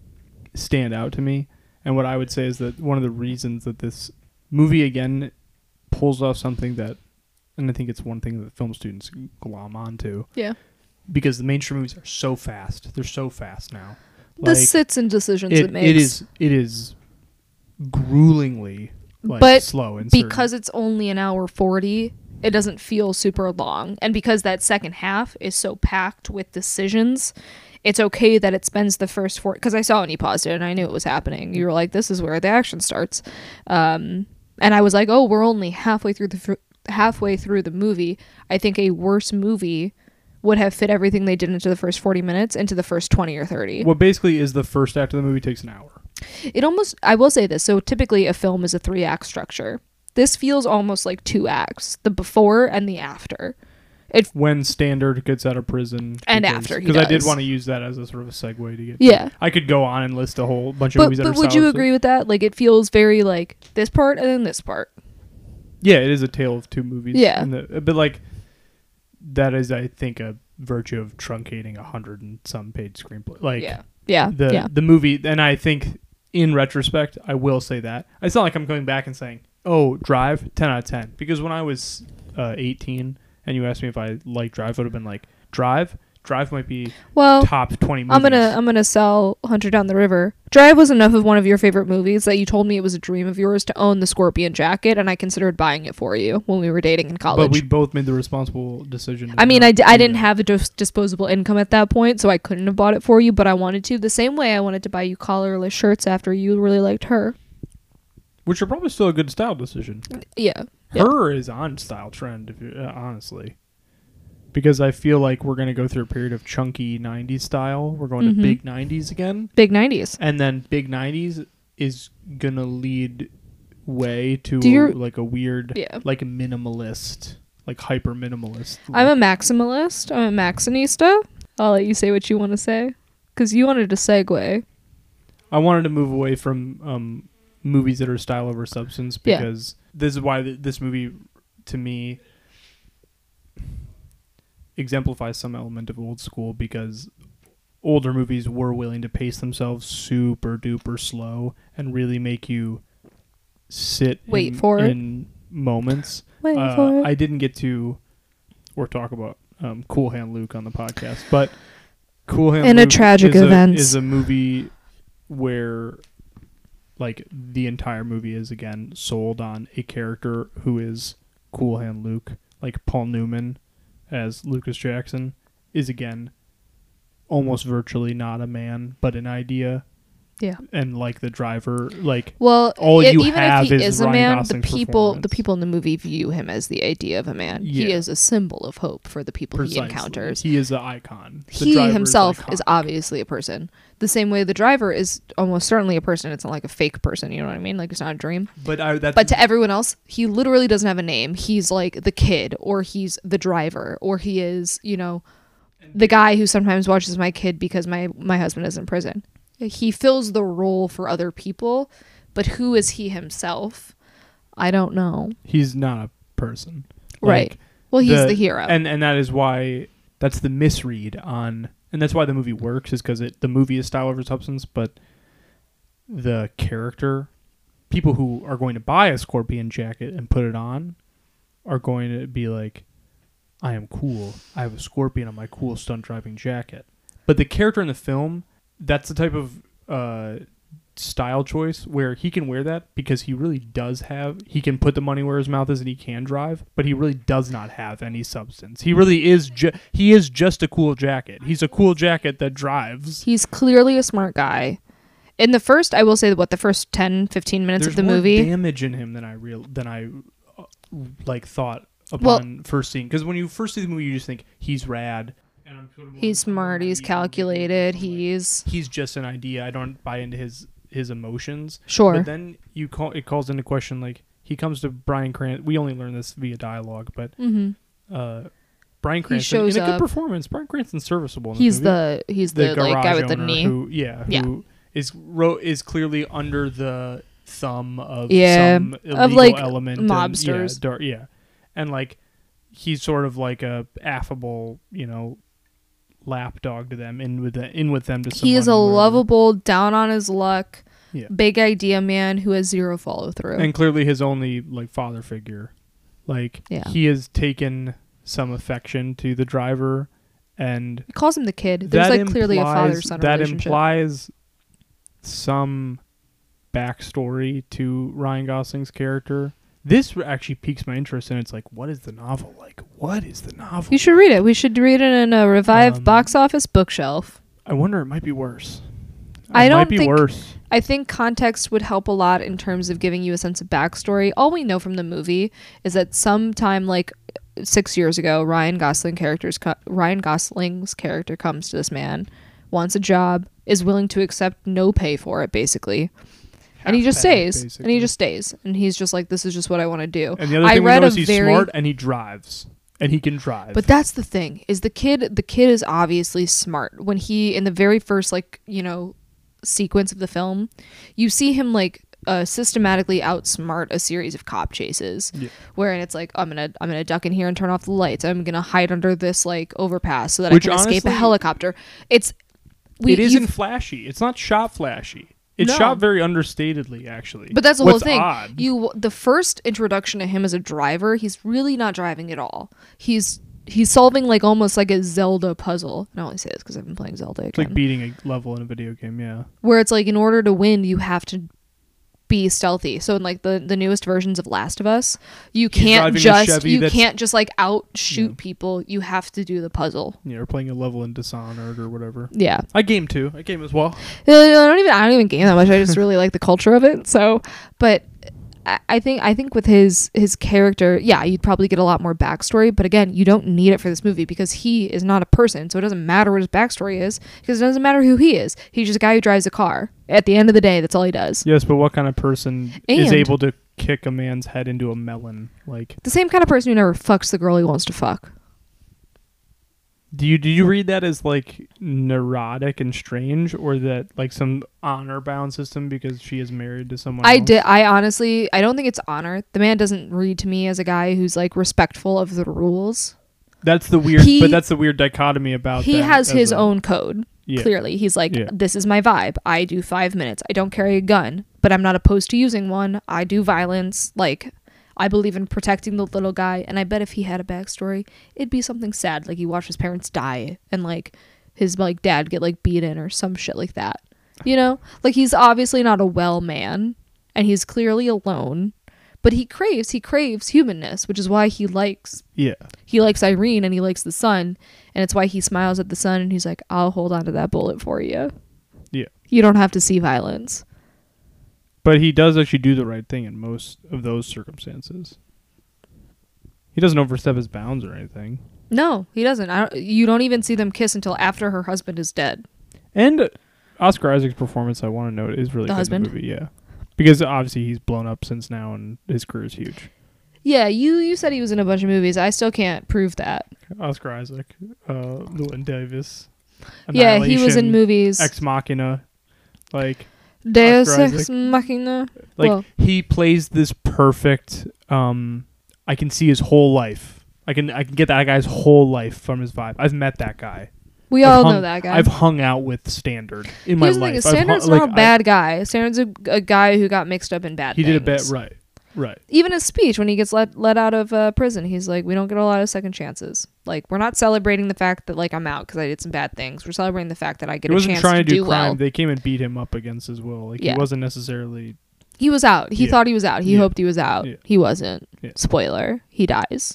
stand out to me, and what I would say is that one of the reasons that this movie again pulls off something that, and I think it's one thing that film students glom onto, Yeah. because the mainstream movies are so fast. They're so fast now. The sits and decisions it makes. It is gruelingly But slow and because it's only an hour 40, it doesn't feel super long. And because that second half is so packed with decisions, it's okay that it spends the first four. Because I saw when you paused it and I knew it was happening. You were like, this is where the action starts. And I was like, oh, we're only halfway through the movie. I think a worse movie would have fit everything they did into the first 40 minutes into the first 20 or 30. What basically is the first act of the movie takes an hour. I will say this. So typically a film is a 3-act structure. This feels almost like 2 acts, the before and the after. When Standard gets out of prison. And after he Because I did does. want to use that as a sort of a segue to get. Yeah. I could go on and list a whole bunch of movies that are But would you style- agree with that? Like, it feels very like this part and then this part. Yeah, it is a tale of two movies. Yeah. But like, that is, I think, a virtue of truncating 100 and some page screenplay. Like, Yeah. the movie, and I think in retrospect, I will say that. It's not like I'm going back and saying, oh, Drive, 10 out of 10. Because when I was 18 and you asked me if I liked Drive, I would have been like, Drive might be Well, top 20 movies. I'm gonna sell Hunter Down the River. Drive was enough of one of your favorite movies that you told me it was a dream of yours to own the Scorpion jacket, and I considered buying it for you when we were dating in college. But we both made the responsible decision. to I mean, not I do didn't that. have a disposable income at that point, so I couldn't have bought it for you, but I wanted to. The same way I wanted to buy you collarless shirts after you really liked Her. Which are probably still a good style decision. Yeah. Her is on style trend, if you honestly. Because I feel like we're going to go through a period of chunky 90s style. We're going to big 90s again. Big 90s. And then big 90s is going to lead way to like a weird, like a minimalist, like hyper minimalist. I'm a maximalist. I'm a maxinista. I'll let you say what you want to say. Because you wanted to segue. I wanted to move away from movies that are style over substance because this is why this movie, to me, exemplifies some element of old school, because older movies were willing to pace themselves super duper slow and really make you sit in moments. Wait for it. I didn't get to or talk about Cool Hand Luke on the podcast, but Cool Hand In a Luke tragic event is a movie where like the entire movie is again sold on a character who is Cool Hand Luke, like Paul Newman as Lucas Jackson is again almost virtually not a man but an idea. Yeah. And like the driver, like well, all you even have if he is is a Ryan man, Gosling's the performance. people in the movie view him as the idea of a man. Yeah. He is a symbol of hope for the people Precisely. he encounters. He is the icon. The He driver himself iconic. is obviously a person. The same way the driver is almost certainly a person. It's not like a fake person. You know what I mean? Like it's not a dream. But that's But to everyone else, he literally doesn't have a name. He's like the kid, or he's the driver, or he is, you know, the guy who sometimes watches my kid because my husband is in prison. He fills the role for other people, but who is he himself? I don't know. he's not a person. Right. Like, Well, he's the hero. And that is why that's the misread on, and that's why the movie works, is because the movie is style over substance, but the character, people who are going to buy a Scorpion jacket and put it on are going to be like, I am cool. I have a Scorpion on my cool stunt driving jacket. But the character in the film, that's the type of style choice where he can wear that because he really does he can put the money where his mouth is and he can drive, but he really does not have any substance. He really is he is just a cool jacket. He's a cool jacket that drives. He's clearly a smart guy. In the first, I will say the first 10, 15 minutes There's of the more movie. damage in him than I thought upon first seeing, because when you first see the movie you just think he's rad. He's smart, he's calculated, he's just an idea. I don't buy into his emotions. Sure. But then it calls into question, like, he comes to Bryan Cranston. We only learn this via dialogue, but Bryan Cranston shows in a good up. performance. Bryan Cranston's serviceable in he's this movie. the like guy garage with the owner knee. Who is clearly under the thumb of Yeah, some illegal of, like, element, mobsters. and like he's sort of like a affable, lapdog to them, in with them to some He is a money, wherever. lovable, down on his luck, Yeah. big idea man who has zero follow through. And clearly his only like father figure. Like Yeah. he has taken some affection to the driver, and He calls him the kid. There's like clearly a father-son that relationship. implies some backstory to Ryan Gosling's character. This actually piques my interest, and it's like, what is the novel like? What is the novel? You should read it. We should read it in a revived box office bookshelf. I wonder, it might be worse. I It don't might be think- worse. I think context would help a lot in terms of giving you a sense of backstory. All we know from the movie is that sometime like 6 years ago, Ryan Gosling's character comes to this man, wants a job, is willing to accept no pay for it, basically. And he just stays. And he just stays. And he's just like, this is just what I want to do. And the other thing we know is he's smart, and he drives. And he can drive. But that's the thing, is the kid is obviously smart. When he, in the very first, sequence of the film, you see him systematically outsmart a series of cop chases, wherein it's like, I'm gonna duck in here and turn off the lights. I'm gonna hide under this overpass so that I can escape a helicopter. It isn't flashy. It's not shot flashy. It's No. shot very understatedly, actually. But that's the whole What's thing. odd. The first introduction to him as a driver, he's really not driving at all. He's solving almost like a Zelda puzzle. And I only say this because I've been playing Zelda again. It's like beating a level in a video game, yeah. Where it's like, in order to win, you have to be stealthy. So in the newest versions of Last of Us, you can't just outshoot people. You have to do the puzzle. Yeah, or playing a level in Dishonored or whatever. Yeah. I game too. I game as well. I don't even game that much. I just really like the culture of it. So, but I think with his character, yeah, you'd probably get a lot more backstory. But again, you don't need it for this movie because he is not a person. So it doesn't matter what his backstory is because it doesn't matter who he is. He's just a guy who drives a car. At the end of the day, that's all he does. Yes, but what kind of person is And- able to kick a man's head into a melon? Like, The same kind of person who never fucks the girl he wants to fuck. do you read that as neurotic and strange, or that some honor bound system because she is married to someone else? I honestly don't think it's honor. The man doesn't read to me as a guy who's respectful of the rules. That's the weird dichotomy about He that has as his a- own code. Yeah. Clearly, he's like, Yeah. this is my vibe. I do 5 minutes. I don't carry a gun, but I'm not opposed to using one. I do violence. I believe in protecting the little guy. And I bet if he had a backstory, it'd be something sad. He watched his parents die and his dad get beaten or some shit like that. You know? Like, he's obviously not a well man, and he's clearly alone, but he craves humanness, which is why he likes Irene and he likes the sun, and it's why he smiles at the sun and he's like, I'll hold on to that bullet for you. Yeah. You don't have to see violence. But he does actually do the right thing in most of those circumstances. He doesn't overstep his bounds or anything. No, he doesn't. You don't even see them kiss until after her husband is dead. And Oscar Isaac's performance, I want to note, is really The good husband? in the movie. Yeah. Because obviously he's blown up since now and his career is huge. Yeah, you said he was in a bunch of movies. I still can't prove that. Oscar Isaac, Llewyn Davis. Yeah, he was in Annihilation, movies. Ex Machina. Like, Deus Oscar Ex Isaac. Machina. Like Well, he plays this perfect. I can see his whole life. I can get that guy's whole life from his vibe. I've met that guy. we all know that guy. I've hung out with Standard in my Here's the life. thing, I've Standard's hung- not a bad guy. Standard's a guy who got mixed up in bad He things. did a bit right. Right. Even his speech when he gets let out of prison, he's like, we don't get a lot of second chances. Like, we're not celebrating the fact that, like, I'm out because I did some bad things. We're celebrating the fact that I get He a wasn't chance trying to to do crime. well. They came and beat him up against his will. Like Yeah. he wasn't necessarily. He was out. He Yeah. thought he was out. He Yeah. hoped he was out. Yeah. He wasn't. Yeah. Spoiler. He dies.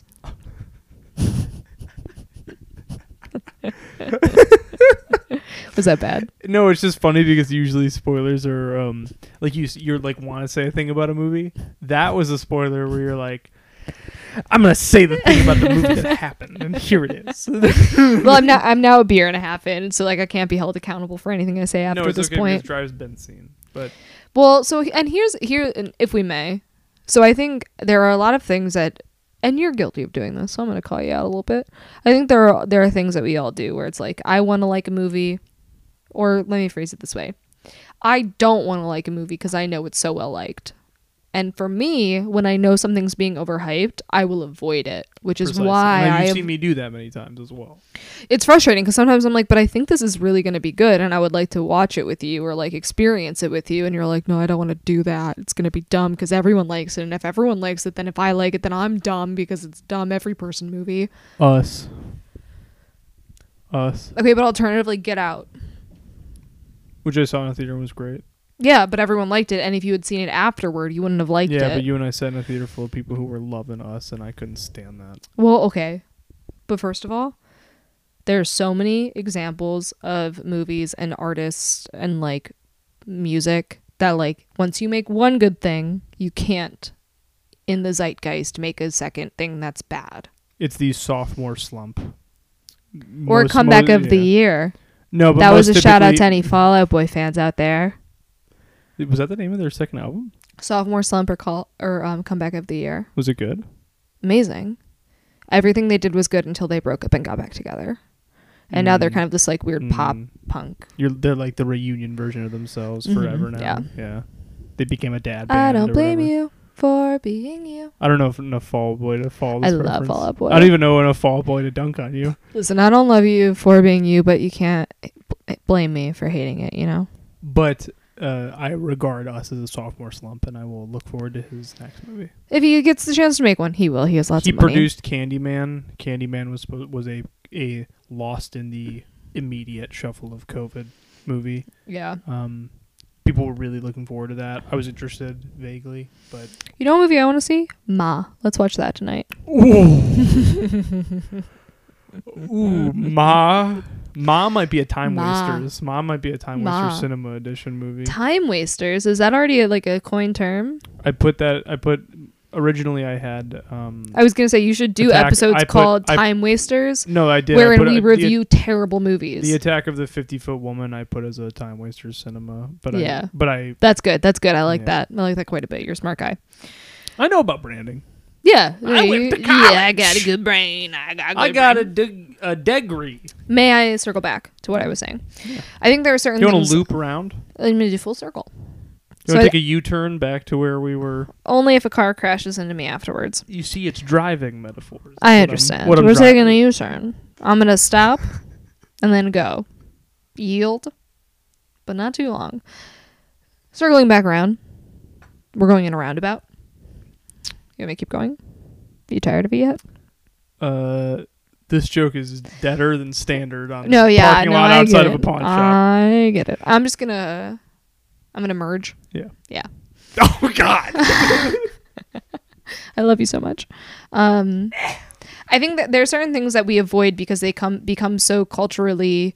Was that bad? No, it's just funny because usually spoilers are like you're like want to say a thing about a movie. That was a spoiler where you're like, I'm gonna say the thing about the movie that happened, and here it is. Well, I'm now a beer and a half in, so like I can't be held accountable for anything I say after no, it's this okay point. because Drive's been seen, but Well, so and here, if we may, so I think there are a lot of things that, and you're guilty of doing this, so I'm gonna call you out a little bit. I think there are things that we all do where it's like I want to like a movie, or let me phrase it this way, I don't want to like a movie because I know it's so well liked. And for me, when I know something's being overhyped, I will avoid it, which is precisely. why And you've seen me do that many times as well. it's frustrating because sometimes I'm like, but I think this is really going to be good and I would like to watch it with you or like experience it with you. And you're like, no, I don't want to do that. It's going to be dumb because everyone likes it. And if everyone likes it, then if I like it, then I'm dumb because it's dumb every person movie. Us. Okay, but alternatively, Get Out. Which I saw in a theater was great. Yeah, but everyone liked it. And if you had seen it afterward, you wouldn't have liked it. Yeah, but you and I sat in a theater full of people who were loving Us, and I couldn't stand that. Well, okay. But first of all, there's so many examples of movies and artists and like music that like once you make one good thing, you can't in the zeitgeist make a second thing that's bad. It's the sophomore slump. Or comeback of the year. No, but That was a most shout out typically- to any Fall Out Boy fans out there. Was that the name of their second album? Sophomore slump or comeback of the year. Was it good? Amazing. Everything they did was good until they broke up and got back together. And now they're kind of this like weird pop punk. They're like the reunion version of themselves forever now. Yeah. They became a dad band. I don't or blame whatever. you for being you. I don't know if enough Fall Out Boy to fall. I this love reference. Fall Out Boy. I don't even know enough Fall Out Boy to dunk on you. Listen, I don't love you for being you, but you can't blame me for hating it, you know? But I regard Us as a sophomore slump, and I will look forward to his next movie. If he gets the chance to make one, he will. He has lots He of money. produced Candyman. Candyman was a lost in the immediate shuffle of COVID movie. Yeah. People were really looking forward to that. I was interested vaguely, but You know what movie I want to see? Ma. Let's watch that tonight. ooh, Ma might be a Time Ma. Wasters. Ma might be a Time Ma. Wasters Cinema Edition movie. Time Wasters. Is that already a coined term? Originally I had I was going to say you should do episodes called Time Wasters, no, I did. wherein we review terrible movies. the Attack of the 50-Foot Woman. I put as a Time Wasters cinema, but Yeah. I That's good. That's good. I like Yeah. that. I like that quite a bit. You're a smart guy. know about branding. Yeah. I went to Yeah, I college. got a good brain. I I got a degree. May I circle back to what I was saying? I think there are certain You want things. to loop around? I'm going to do full circle. You So want I- to take a U-turn back to where we were? Only if a car crashes into me afterwards. You see, it's driving metaphors. I understand. What I'm We're taking driving. a U-turn. I'm going to stop and then go. Yield, but not too long. Circling back around. We're going in a roundabout. You want me to keep going? Are you tired of it yet? This joke is deader than standard on No, the yeah, parking no, lot I outside get of a it. pawn shop. I get it. I'm gonna merge. Yeah. Oh God. I love you so much. I think that there are certain things that we avoid because they become so culturally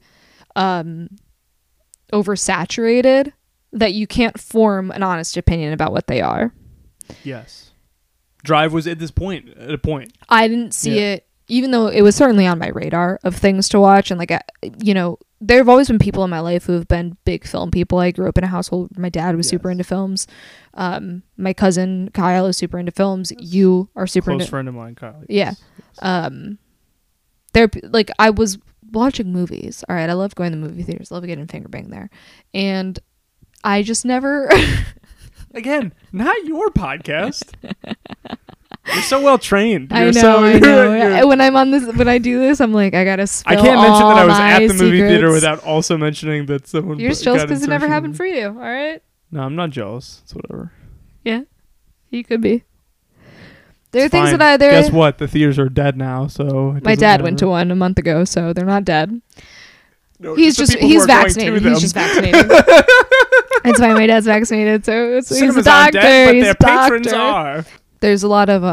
oversaturated that you can't form an honest opinion about what they are. Yes. Drive was at a point. I didn't see it, even though it was certainly on my radar of things to watch. And like, there have always been people in my life who have been big film people. I grew up in a household where my dad was super into films. My cousin Kyle is super into films. You are super Close into friend of mine, Kyle. Yeah. Yes. They're like, I was watching movies. All right. I love going to the movie theaters. Love getting finger banged there. And I just never. Again, not your podcast. You're so well trained. I know. When I do this, I'm like, I gotta spill I can't mention that I was all at the my movie theater secrets. without also mentioning that someone. You're just jealous got because it never insertion. happened for you. All right. No, I'm not jealous. It's whatever. Yeah, you could be. There are It's things fine. that Guess what? The theaters are dead now. So My dad went to one a month ago, so they're not dead. No, He's vaccinated. He's just vaccinated. That's why my dad's vaccinated. So he's a Cinemas doctor. aren't dead, but He's their a doctor. patrons are. There's a lot of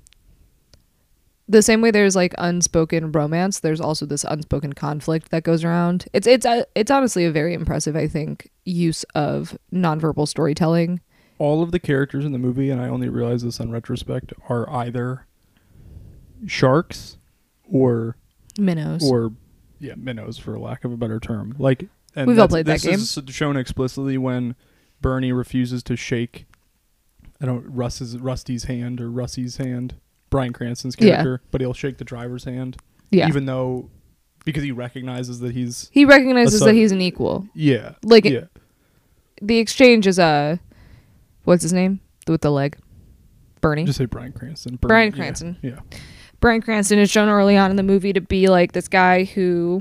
the same way there's like unspoken romance, there's also this unspoken conflict that goes around. It's honestly a very impressive, I think, use of nonverbal storytelling. All of the characters in the movie, and I only realize this on retrospect, are either sharks or Minnows. minnows, for lack of a better term. Like, and We've all played that game. This is shown explicitly when Bernie refuses to shake Rusty's hand or Rusty's hand, Bryan Cranston's character, but he'll shake the driver's hand. Yeah. Even though, because he recognizes that he recognizes that he's an equal. Yeah. Like, yeah. The exchange is what's his name? With the leg? Bernie? Just say Bryan Cranston. Bryan Cranston. Yeah. Bryan Cranston is shown early on in the movie to be like this guy who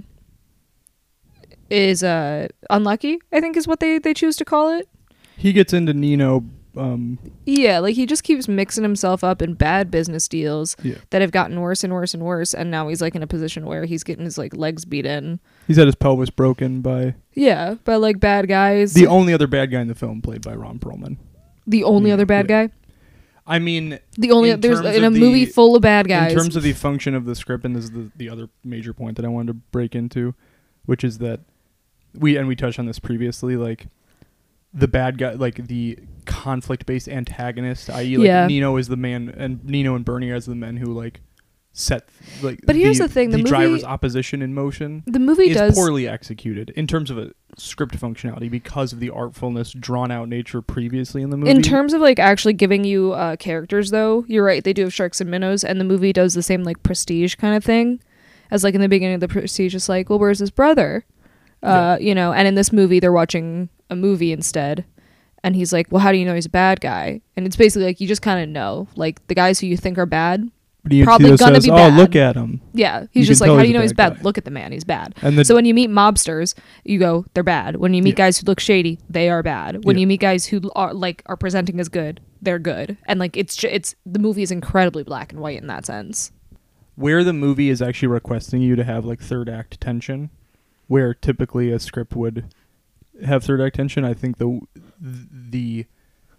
is unlucky, I think is what they choose to call it. He gets into Nino. Yeah, like he just keeps mixing himself up in bad business deals that have gotten worse and worse and worse, and now he's like in a position where he's getting his like legs beat in. He's had his pelvis broken by like bad guys. The only other bad guy in the film, played by Ron Perlman. The only other bad guy? I mean, there's in a movie full of bad guys. In terms of the function of the script, and this is the other major point that I wanted to break into, which is that we touched on this previously, like the bad guy, like the conflict-based antagonist, i.e. like Nino is the man, and Nino and Bernie as the men who like set like. But here's the thing: the movie, driver's opposition in motion. The movie is does poorly executed in terms of a script functionality because of the artfulness, drawn-out nature previously in the movie. In terms of like actually giving you characters, though, you're right. They do have sharks and minnows, and the movie does the same like Prestige kind of thing, as like in the beginning of the Prestige, it's like, well, where's his brother? And in this movie, they're watching a movie instead. And he's like, well, how do you know he's a bad guy? And it's basically like, you just kind of know. Like, the guys who you think are bad, probably gonna be bad. Oh, look at him. Yeah. He's just like, how do you know he's bad? Look at the man. He's bad. And so when you meet mobsters, you go, they're bad. When you meet guys who look shady, they are bad. When you meet guys who are presenting as good, they're good. And like, it's the movie is incredibly black and white in that sense. Where the movie is actually requesting you to have like third act tension, where typically a script would have third act tension, I think the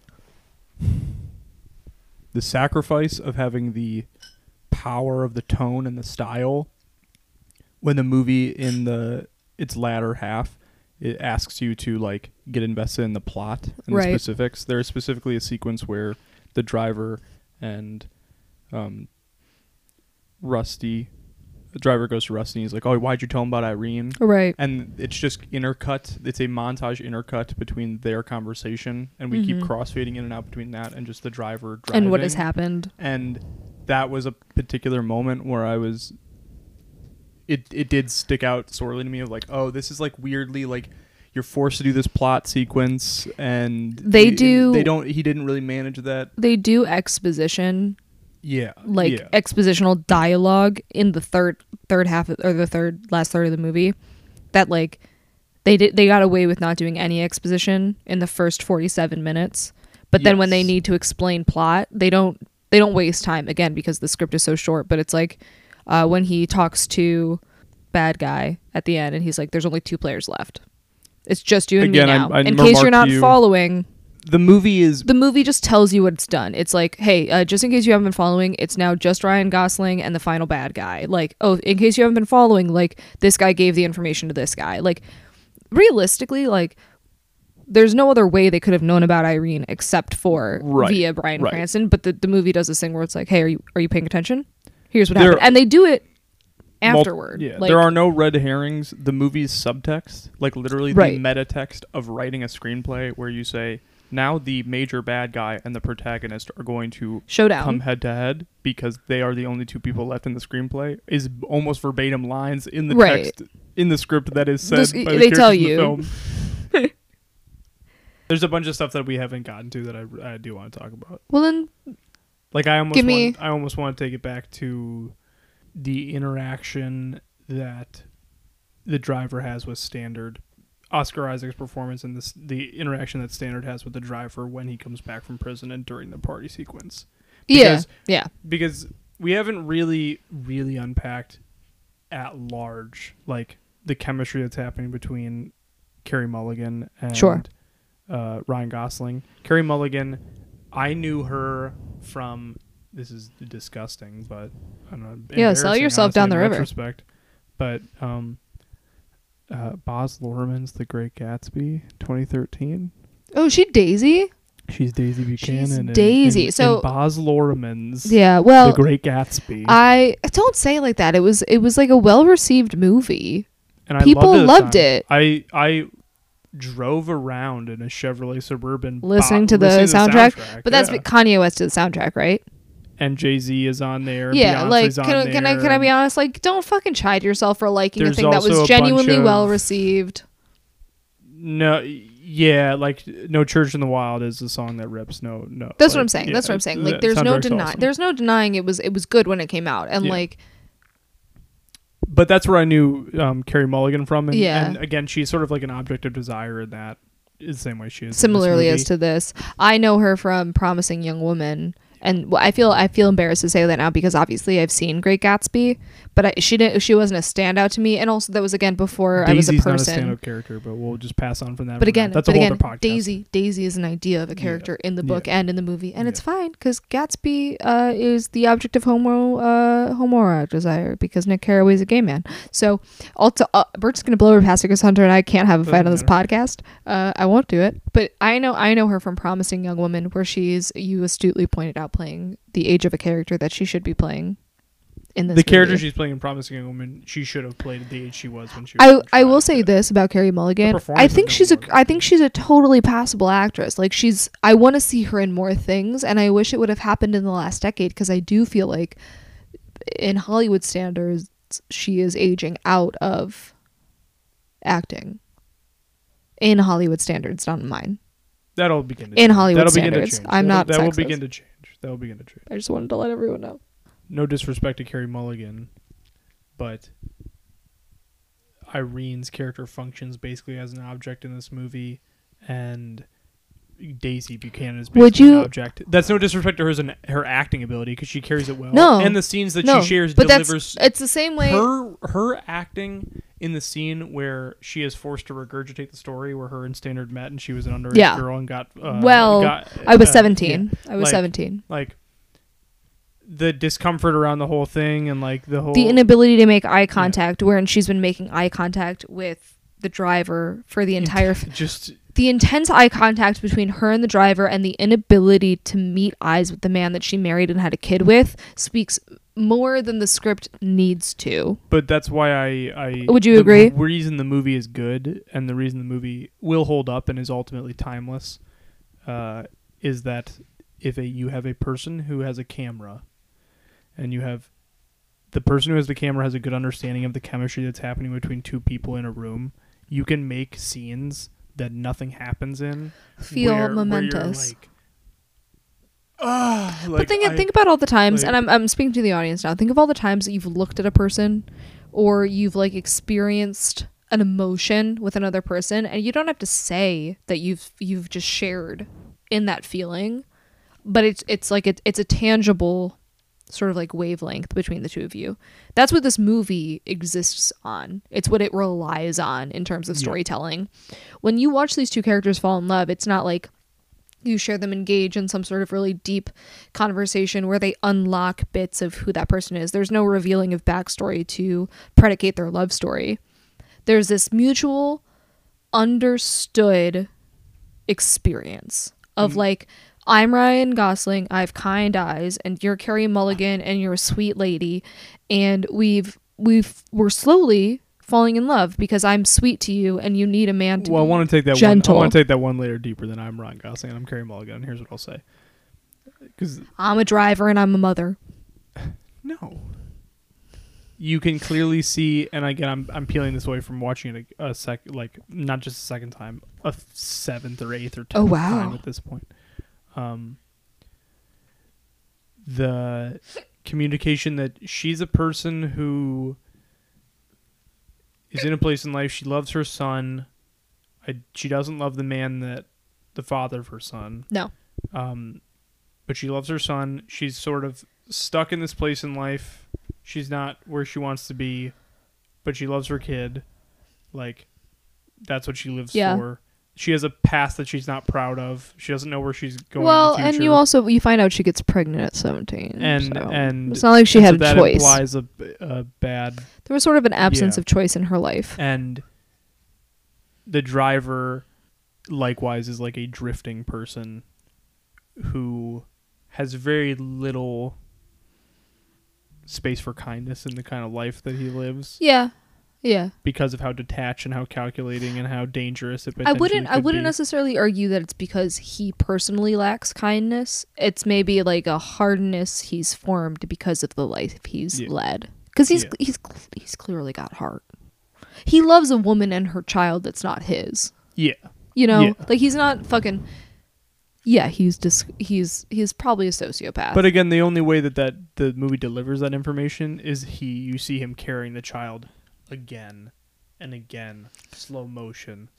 sacrifice of having the power of the tone and the style when the movie in its latter half, it asks you to like get invested in the plot and the specifics. There is specifically a sequence where the driver and the driver goes to Rusty and he's like, oh, why'd you tell him about Irene? Right. And it's just intercut. It's a montage intercut between their conversation, and we keep crossfading in and out between that and just the driver driving. And what has happened. And that was a particular moment where I was... It did stick out sorely to me of like, oh, this is like weirdly like you're forced to do this plot sequence, and he didn't really manage that. They do exposition. Yeah. Expositional dialogue in the third half or the last third of the movie that like they got away with not doing any exposition in the first 47 minutes. But then when they need to explain plot, they don't waste time, again, because the script is so short, but it's like, when he talks to bad guy at the end and he's like, there's only 2 players left. It's just you and Again, me now. I in case you're not following, the movie just tells you what it's done. It's like, hey, just in case you haven't been following, it's now just Ryan Gosling and the final bad guy. Like, oh, in case you haven't been following, like, this guy gave the information to this guy. Like, realistically, like, there's no other way they could have known about Irene except for via Bryan Cranston. But the movie does this thing where it's like, hey, are you paying attention? Here's what happened. And they do it afterward. Like, there are no red herrings. The movie's subtext, like literally the meta text of writing a screenplay where you say, now the major bad guy and the protagonist are going to come head to head because they are the only 2 people left in the screenplay, is almost verbatim lines in the text in the script that is said by the characters in the film. There's a bunch of stuff that we haven't gotten to that I do want to talk about. Well, then, like I almost want to take it back to the interaction that the driver has with Standard. Oscar Isaac's performance and the interaction that Standard has with the driver when he comes back from prison and during the party sequence. Because we haven't really unpacked at large like the chemistry that's happening between Carey Mulligan and Ryan Gosling. Carey Mulligan, I knew her from, this is disgusting, but I don't know. Sell yourself down the river. Retrospect, but Baz Luhrmann's The Great Gatsby, 2013. Oh, she Daisy? She's Daisy Buchanan. She's Daisy. So Baz Luhrmann's The Great Gatsby. I don't say it like that. It was like a well-received movie. And people loved it. I drove around in a Chevrolet Suburban listening to the soundtrack. But that's Kanye West did the soundtrack, right? And Jay-Z is on there. Yeah, Beyonce's like can I be honest? Like, don't fucking chide yourself for liking a thing that was genuinely well received. No, yeah, like No Church in the Wild is the song that rips. No. That's what I'm saying. That's what I'm saying. Like, there's no denying it was good when it came out, and like. But that's where I knew Carey Mulligan from, and again, she's sort of like an object of desire in that is the same way she is. Similarly as to this, I know her from Promising Young Woman. And I feel embarrassed to say that now because obviously I've seen Great Gatsby, but she wasn't a standout to me, and also that was again before Daisy's I was a person. Not a stand-up character, but we'll just pass on from that. But again, that's a whole other podcast. Daisy is an idea of a character in the book and in the movie, and it's fine because Gatsby is the object of homoerotic desire because Nick Carraway's a gay man. So also, Bert's gonna blow her past because Hunter and I can't have a fight on this podcast. I won't do it, but I know her from Promising Young Woman, where she's, you astutely pointed out, playing the age of a character that she should be playing in this movie. Character she's playing in Promising Young Woman, she should have played at the age she was when she was I will say this about Carey Mulligan. I think she's a totally passable actress. Like, I want to see her in more things, and I wish it would have happened in the last decade because I do feel like in Hollywood standards she is aging out of acting. In Hollywood standards, not in mine. That'll begin to change. In Hollywood standards. I'm not that sexist. will begin to change. That will begin to change. I just wanted to let everyone know. No disrespect to Carey Mulligan, but Irene's character functions basically as an object in this movie, and Daisy Buchanan is basically an object. That's no disrespect to her acting ability because she carries it well. No, and the scenes that she shares delivers. It's the same way. Her acting in the scene where she is forced to regurgitate the story where her and Standard met and she was an underage girl and got. I was 17. I was 17. Like the discomfort around the whole thing and like the inability to make eye contact, wherein she's been making eye contact with the driver for the entire. The intense eye contact between her and the driver and the inability to meet eyes with the man that she married and had a kid with speaks more than the script needs to. But that's why I would you agree? The reason the movie is good and the reason the movie will hold up and is ultimately timeless is that if you have a person who has a camera and you have the person who has the camera has a good understanding of the chemistry that's happening between two people in a room, you can make scenes that nothing happens in feel momentous. But think about all the times, and I'm speaking to the audience now. Think of all the times that you've looked at a person, or you've like experienced an emotion with another person, and you don't have to say that you've just shared in that feeling, but it's like it's a tangible sort of like wavelength between the two of you. That's what this movie exists on. It's what it relies on in terms of storytelling. When you watch these two characters fall in love, it's not like you share them engage in some sort of really deep conversation where they unlock bits of who that person is. There's no revealing of backstory to predicate their love story. There's this mutual understood experience of like, I'm Ryan Gosling, I have kind eyes, and you're Carey Mulligan, and you're a sweet lady, and we're slowly falling in love because I'm sweet to you, and you need a man to be I want to take that gentle. I want to take that one layer deeper than I'm Ryan Gosling and I'm Carey Mulligan. And here's what I'll say: because I'm a driver and I'm a mother. no, you can clearly see, and again, I'm peeling this away from watching it like not just a second time, a seventh or eighth or 10th time at this point. The communication that she's a person who is in a place in life. She loves her son. She doesn't love the father of her son. No. But she loves her son. She's sort of stuck in this place in life. She's not where she wants to be, but she loves her kid. Like, that's what she lives for. She has a past that she's not proud of. She doesn't know where she's going. Well, in the future. and you find out she gets pregnant at 17. And it's not like she had a that choice. Implies a bad. There was sort of an absence of choice in her life. And the driver, likewise, is like a drifting person who has very little space for kindness in the kind of life that he lives. Yeah. Yeah. Because of how detached and how calculating and how dangerous it I potentially wouldn't be. necessarily argue that it's because he personally lacks kindness. It's maybe like a hardness he's formed because of the life he's led. Because he's clearly got heart. He loves a woman and her child that's not his. Yeah. You know, like he's not fucking. Yeah, he's probably a sociopath. But again, the only way that the movie delivers that information is you see him carrying the child again and again, slow motion.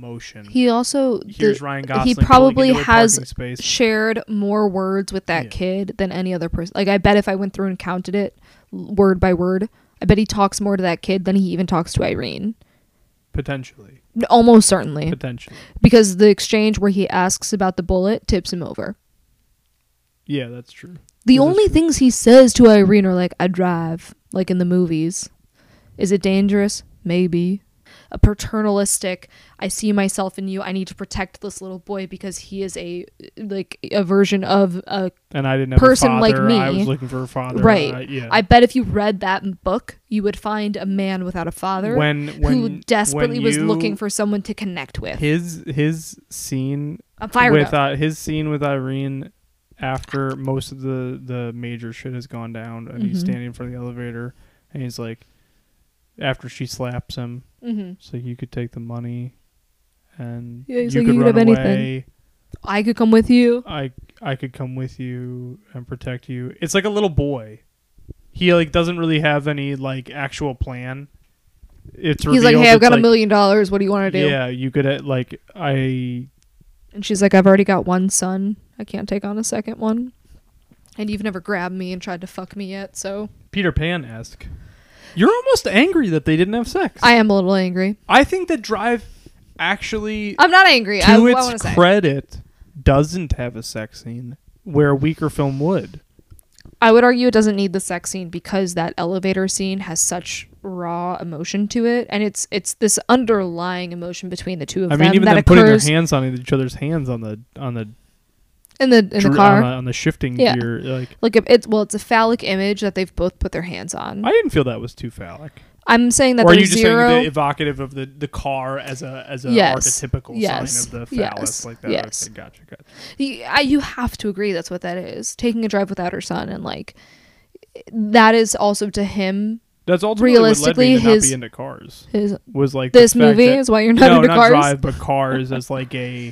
He also here's Ryan Gosling. He probably into a has space. shared more words with that kid than any other person. Like, I bet if I went through and counted it word by word, I bet he talks more to that kid than he even talks to Irene. Potentially. Almost certainly. Potentially. Because the exchange where he asks about the bullet tips him over. Yeah, that's true. The only things he says to Irene are like, I drive, like in the movies. Is it dangerous? Maybe. A paternalistic, I see myself in you, I need to protect this little boy because he is a version of a and I didn't have person a father. like me. I was looking for a father. Right. I bet if you read that book, you would find a man without a father who desperately was looking for someone to connect with. His scene I'm fired up. His scene with Irene after most of the major shit has gone down and he's standing in front of the elevator and he's like, after she slaps him, so you could take the money and you could run away. Anything. I could come with you. I could come with you and protect you. It's like a little boy. He like doesn't really have any like actual plan. He's like, hey, I've got $1 million. What do you want to do? Yeah, you could And she's like, I've already got one son. I can't take on a second one. And you've never grabbed me and tried to fuck me yet, so. Peter Pan-esque. You're almost angry that they didn't have sex. I am a little angry. I think that Drive actually... I'm not angry. To its credit, doesn't have a sex scene where a weaker film would. I would argue it doesn't need the sex scene because that elevator scene has such raw emotion to it, and it's this underlying emotion between the two of them. I mean, even them putting their hands on each other's hands on the in the car on the shifting gear, it's a phallic image that they've both put their hands on. I didn't feel that was too phallic. I'm saying that. Or are you just saying the evocative of the car as a archetypical sign of the phallus like that? Yes. Okay, gotcha. You have to agree that's what that is. Taking a drive without her son, and like that is also to him. That's ultimately realistically what led me to not be into cars. Was like this movie is why you're not into cars. Not Drive, but Cars as like a.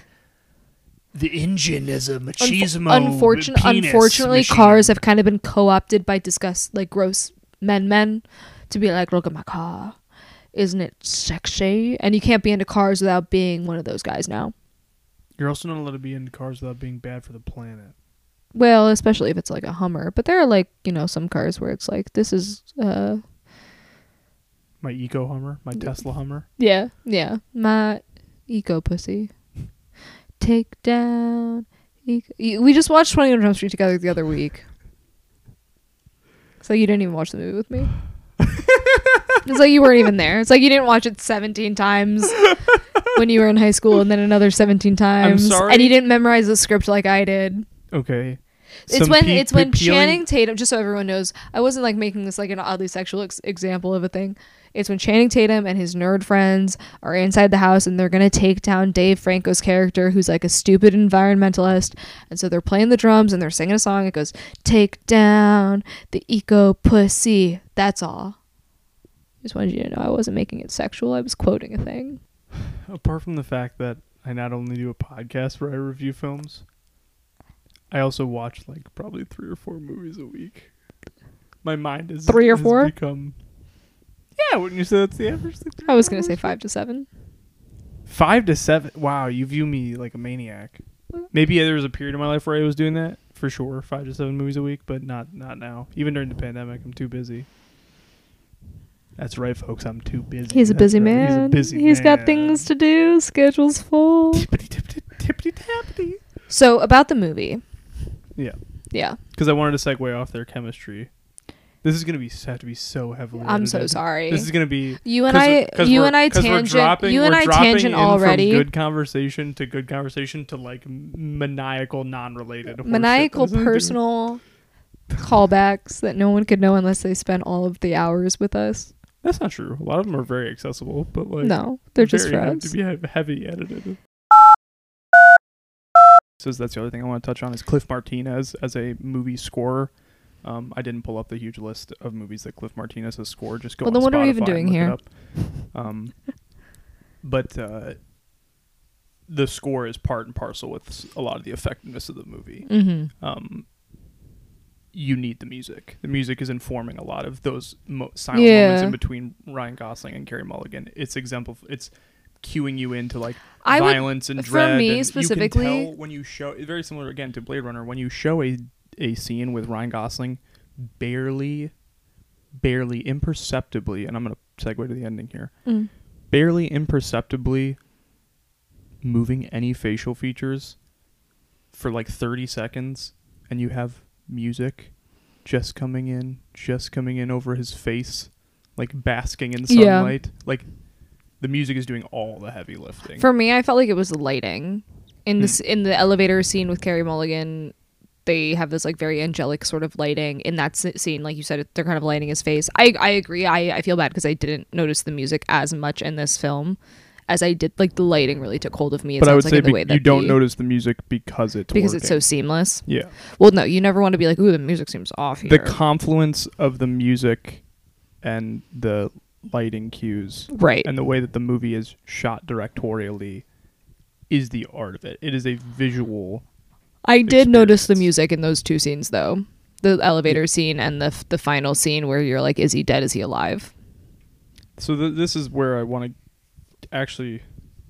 The engine is a machismo. Unfortunately, machine. Cars have kind of been co-opted by gross men to be like, look at my car, isn't it sexy? And you can't be into cars without being one of those guys now. You're also not allowed to be into cars without being bad for the planet. Well, especially if it's like a Hummer. But there are like, some cars where it's like, this is, My Eco Hummer, my Tesla Hummer. yeah, my eco pussy. Take down. We just watched 21 Jump Street together the other week. So you didn't even watch the movie with me. It's like you weren't even there. It's like you didn't watch it 17 times when you were in high school and then another 17 times. I'm sorry. And you didn't memorize the script like I did. Okay. It's when Channing Tatum, just so everyone knows, I wasn't like making this like an oddly sexual example of a thing. It's when Channing Tatum and his nerd friends are inside the house and they're going to take down Dave Franco's character, who's like a stupid environmentalist. And so they're playing the drums and they're singing a song. It goes, take down the eco pussy. That's all. Just wanted you to know I wasn't making it sexual. I was quoting a thing. Apart from the fact that I not only do a podcast where I review films, I also watch like probably 3 or 4 movies a week. My mind is 3 or 4? Become, yeah, wouldn't you say that's the average? I was going to say 5 to 7. 5 to 7. Wow, you view me like a maniac. Maybe there was a period in my life where I was doing that for sure, 5 to 7 movies a week, but not now. Even during the pandemic, I'm too busy. That's right, folks. I'm too busy. He's a busy right. man. He's a busy He's man. got things to do. Schedule's full. Tippity-tappity. So about the movie. Yeah. Yeah. Because I wanted to segue off their chemistry. This is gonna have to be so heavily. I'm so edited. sorry. This is gonna be You and I tangent dropping already. From good conversation to like maniacal, non-related. Maniacal horseshit. personal callbacks that no one could know unless they spent all of the hours with us. That's not true. A lot of them are very accessible, but like No, they're just very for have us. to be heavy edited. So that's the other thing I want to touch on is Cliff Martinez as a movie scorer. I didn't pull up the huge list of movies that Cliff Martinez has scored. Just go. Well, on then what are we even Spotify and doing look it up. But the score is part and parcel with a lot of the effectiveness of the movie. Mm-hmm. You need the music. The music is informing a lot of those silent moments in between Ryan Gosling and Carey Mulligan. It's cueing you into like violence and dread. For me and specifically, you can tell when you show, very similar again to Blade Runner, when you show a scene with Ryan Gosling barely imperceptibly, and I'm going to segue to the ending here, barely imperceptibly moving any facial features for like 30 seconds, and you have music just coming in over his face, like basking in sunlight. Like the music is doing all the heavy lifting. For me, I felt like it was the lighting in the elevator scene with Carey Mulligan. They have this like very angelic sort of lighting in that scene. Like you said, they're kind of lighting his face. I agree. I feel bad because I didn't notice the music as much in this film as I did. Like the lighting really took hold of me. But I would say the way that you don't notice the music because it's so seamless. Yeah. Well, no, you never want to be like, ooh, the music seems off here. The confluence of the music and the lighting cues, right, and the way that the movie is shot directorially is the art of it. It is a visual. I did notice the music in those 2 scenes, though. The elevator scene and the final scene where you're like, is he dead? Is he alive? So this is where I want to actually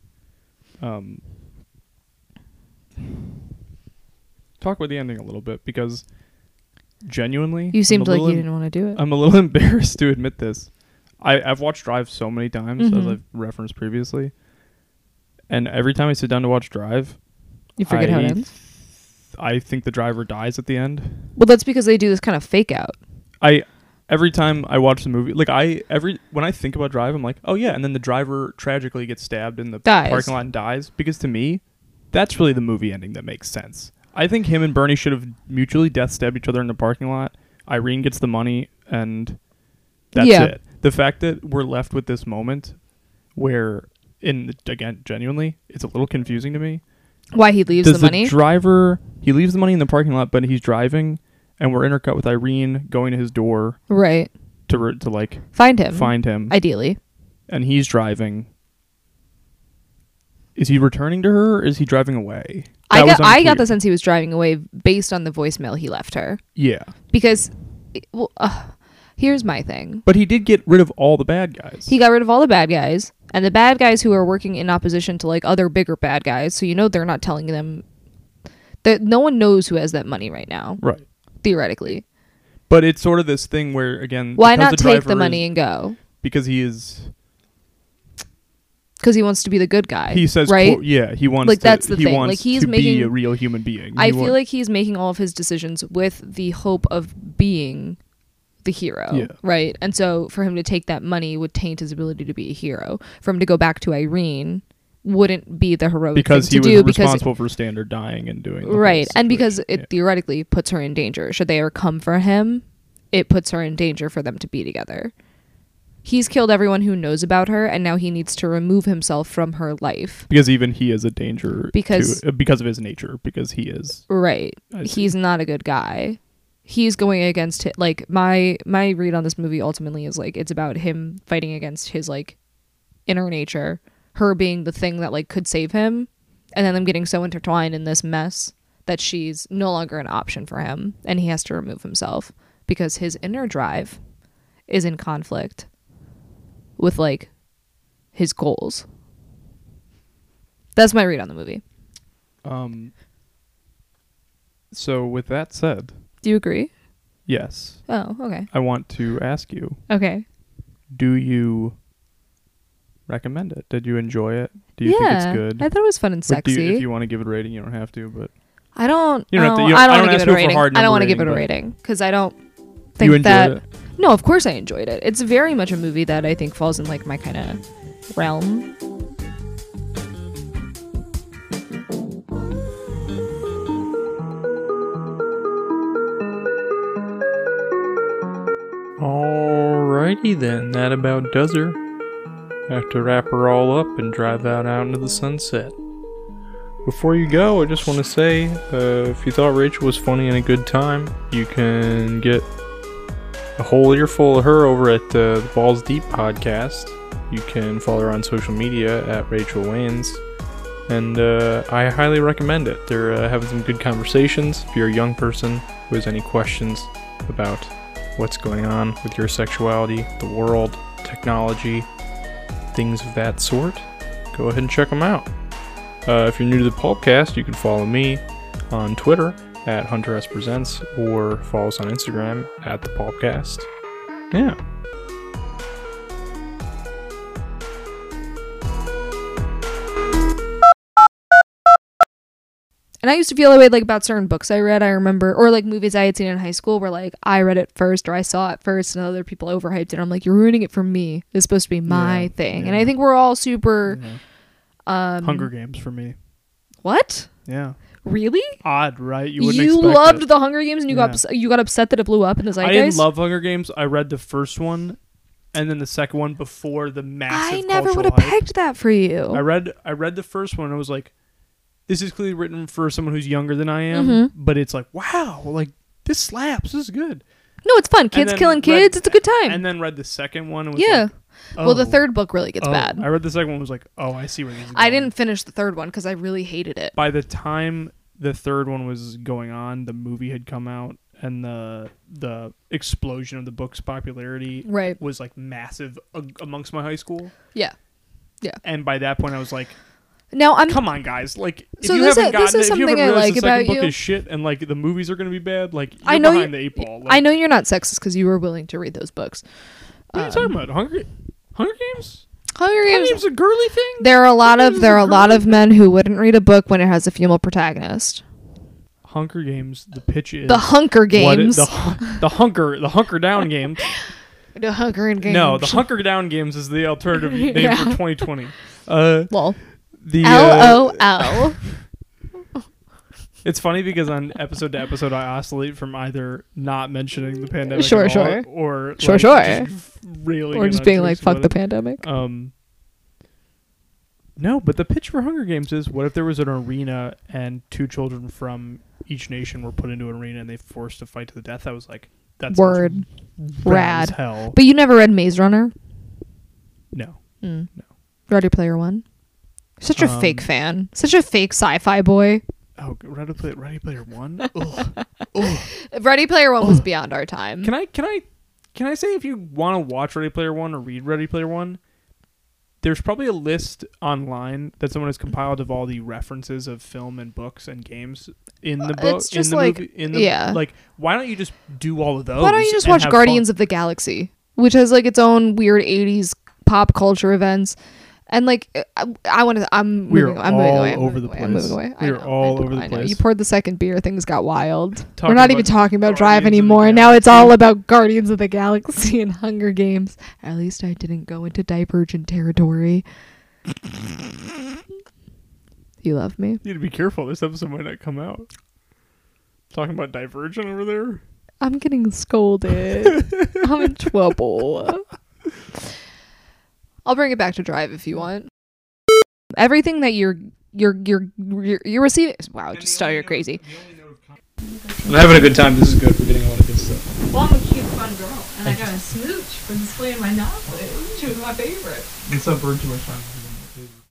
talk about the ending a little bit, because genuinely, you seemed like you didn't want to do it. I'm a little embarrassed to admit this. I've watched Drive so many times, as I've referenced previously, and every time I sit down to watch Drive, you forget how it ends? I think the driver dies at the end. Well, that's because they do this kind of fake out. Every time I watch the movie, like when I think about Drive, I'm like, oh yeah, and then the driver tragically gets stabbed in the parking lot and dies, because to me, that's really the movie ending that makes sense. I think him and Bernie should have mutually death stabbed each other in the parking lot. Irene gets the money, and that's it. The fact that we're left with this moment where, again, genuinely, it's a little confusing to me. Why he leaves the money? He leaves the money in the parking lot, but he's driving, and we're intercut with Irene going to his door, right, to like find him, ideally, and he's driving. Is he returning to her, or is he driving away? I got the sense he was driving away based on the voicemail he left her. Yeah, because here's my thing. But he did get rid of all the bad guys. He got rid of all the bad guys, and the bad guys who are working in opposition to like other bigger bad guys. So they're not telling them. No one knows who has that money right now, Right. theoretically. But it's sort of this thing where, again, Why because not the take driver the money is- and go? because he is. Because he wants to be the good guy. He says, right? quote, yeah, he wants. Like, to, that's the he thing. wants Like, he's to be making- a real human being. I feel like he's making all of his decisions with the hope of being the hero, Yeah. right? And so for him to take that money would taint his ability to be a hero. For him to go back to Irene wouldn't be the heroic because thing he to was do responsible for Standard dying and doing the whole right, and because situation. it theoretically puts her in danger. Should they ever come for him, it puts her in danger for them to be together. He's killed everyone who knows about her, and now he needs to remove himself from her life. Because even he is a danger Because- because of his nature. Because he is. Right. I see. He's not a good guy. He's going against it. Like, my read on this movie ultimately is like it's about him fighting against his like inner nature, her being the thing that like could save him, and then them getting so intertwined in this mess that she's no longer an option for him, and he has to remove himself because his inner drive is in conflict with like his goals. That's my read on the movie. So with that said, Do you agree? yes, Oh, okay. I want to ask you: Okay. do you recommend it? Did you enjoy it? Do you think it's good? I thought it was fun and Or do you- sexy. if you want to give it a rating, you don't have to. But I don't. You don't have to- I you- don't I want don't to give ask it a you for rating. hard I don't number want to give it rating, a but- rating because I don't think you enjoyed that. it. No, of course I enjoyed it. It's very much a movie that I think falls in like my kind of realm. Alrighty then, that about does her. Have to wrap her all up and drive out into the sunset. Before you go, I just want to say, if you thought Rachel was funny and a good time, you can get a whole earful of her over at the Balls Deep podcast. You can follow her on social media at Rachel Waynes. And I highly recommend it. They're having some good conversations. If you're a young person who has any questions about what's going on with your sexuality, the world, technology, things of that sort, go ahead and check them out. If you're new to the Pulpcast, you can follow me on Twitter at Hunter S Presents or follow us on Instagram at the Pulpcast. Yeah. And I used to feel that way like about certain books I read. I remember, or like movies I had seen in high school, where like I read it first or I saw it first, and other people overhyped it. I'm like, you're ruining it for me. It's supposed to be my Yeah, thing, yeah. and I think we're all super. Hunger Games for me. What? Yeah. Really? Odd, right? You You, wouldn't expect loved it. the Hunger Games, and you got upset that it blew up in the zeitgeist. I didn't love Hunger Games. I read the first one and then the second one before the massive I never would have cultural hype. pegged that for you. I read the first one and I was like, this is clearly written for someone who's younger than I am, Mhm. but it's like, wow, like this slaps. This is good. No, it's fun. Kids then killing read- kids. It's a good time. And then read the second one and was Yeah. like, Well, the oh, third book really gets oh. bad. I read the second one and was like, oh, I see where this is going. I didn't finish the third one because I really hated it. By the time the third one was going on, the movie had come out and the explosion of the book's popularity Right. was like massive amongst my high school. Yeah. And by that point I was like, Now I'm. come on guys, like if So you this haven't is- this gotten is it, if you something haven't I realized like the second about book you. is shit and like the movies are going to be bad, like you're I know behind the eight ball. Like, I know you're not sexist because you were willing to read those books. what are you talking about? Hunger Games? Hunger Hunger Games. Games a girly thing? There are a lot Hunger Games of is a girly men who wouldn't read a book when it has a female protagonist. Hunger Games, the pitch is The Hunker Games. the hunker down games. The Hunker Games. No, the Hunker Down Games is the alternative name Yeah. for 2020. Lol. The LOL. It's funny because on episode to episode I oscillate from either not mentioning the pandemic Sure, at all, sure. or Sure, like, sure. just railing Or in just on being like, jokes fuck about the it. pandemic. No, but the pitch for Hunger Games is, what if there was an arena and two children from each nation were put into an arena and they forced to fight to the death? I was like, that's Word. rad Rad. as hell. But you never read Maze Runner? No. Mm. No. Ready Player One? Such a fake fan. Such a fake sci-fi boy. Oh, Ready Player One? Ugh. Ugh. Ready Player One was beyond our time. Can I say, if you want to watch Ready Player One or read Ready Player One, there's probably a list online that someone has compiled of all the references of film and books and games in the book. It's just in the like, movie, in the, yeah. Like, why don't you just do all of those? Why don't you just and watch have Guardians fun? of the Galaxy, which has like its own weird 80s pop culture events. And like, I'm We're moving away. all over the I'm moving away. place. We're all over the I know. place. You poured the second beer, things got wild. Talking We're not even about talking about Drive Guardians of the anymore. Now it's Galaxy. all about Guardians of the Galaxy and Hunger Games. At least I didn't go into Divergent territory. You love me? You need to be careful. This episode might not come out. Talking about Divergent over there. I'm getting scolded. I'm in trouble. I'll bring it back to Drive if you want. Everything that you're receiving. Wow, just started crazy. I'm having a good time. This is good. We're getting a lot of good stuff. Well, I'm a cute, fun girl, and I got a smooch for displaying my knowledge. She was my favorite. It's up bird too much time.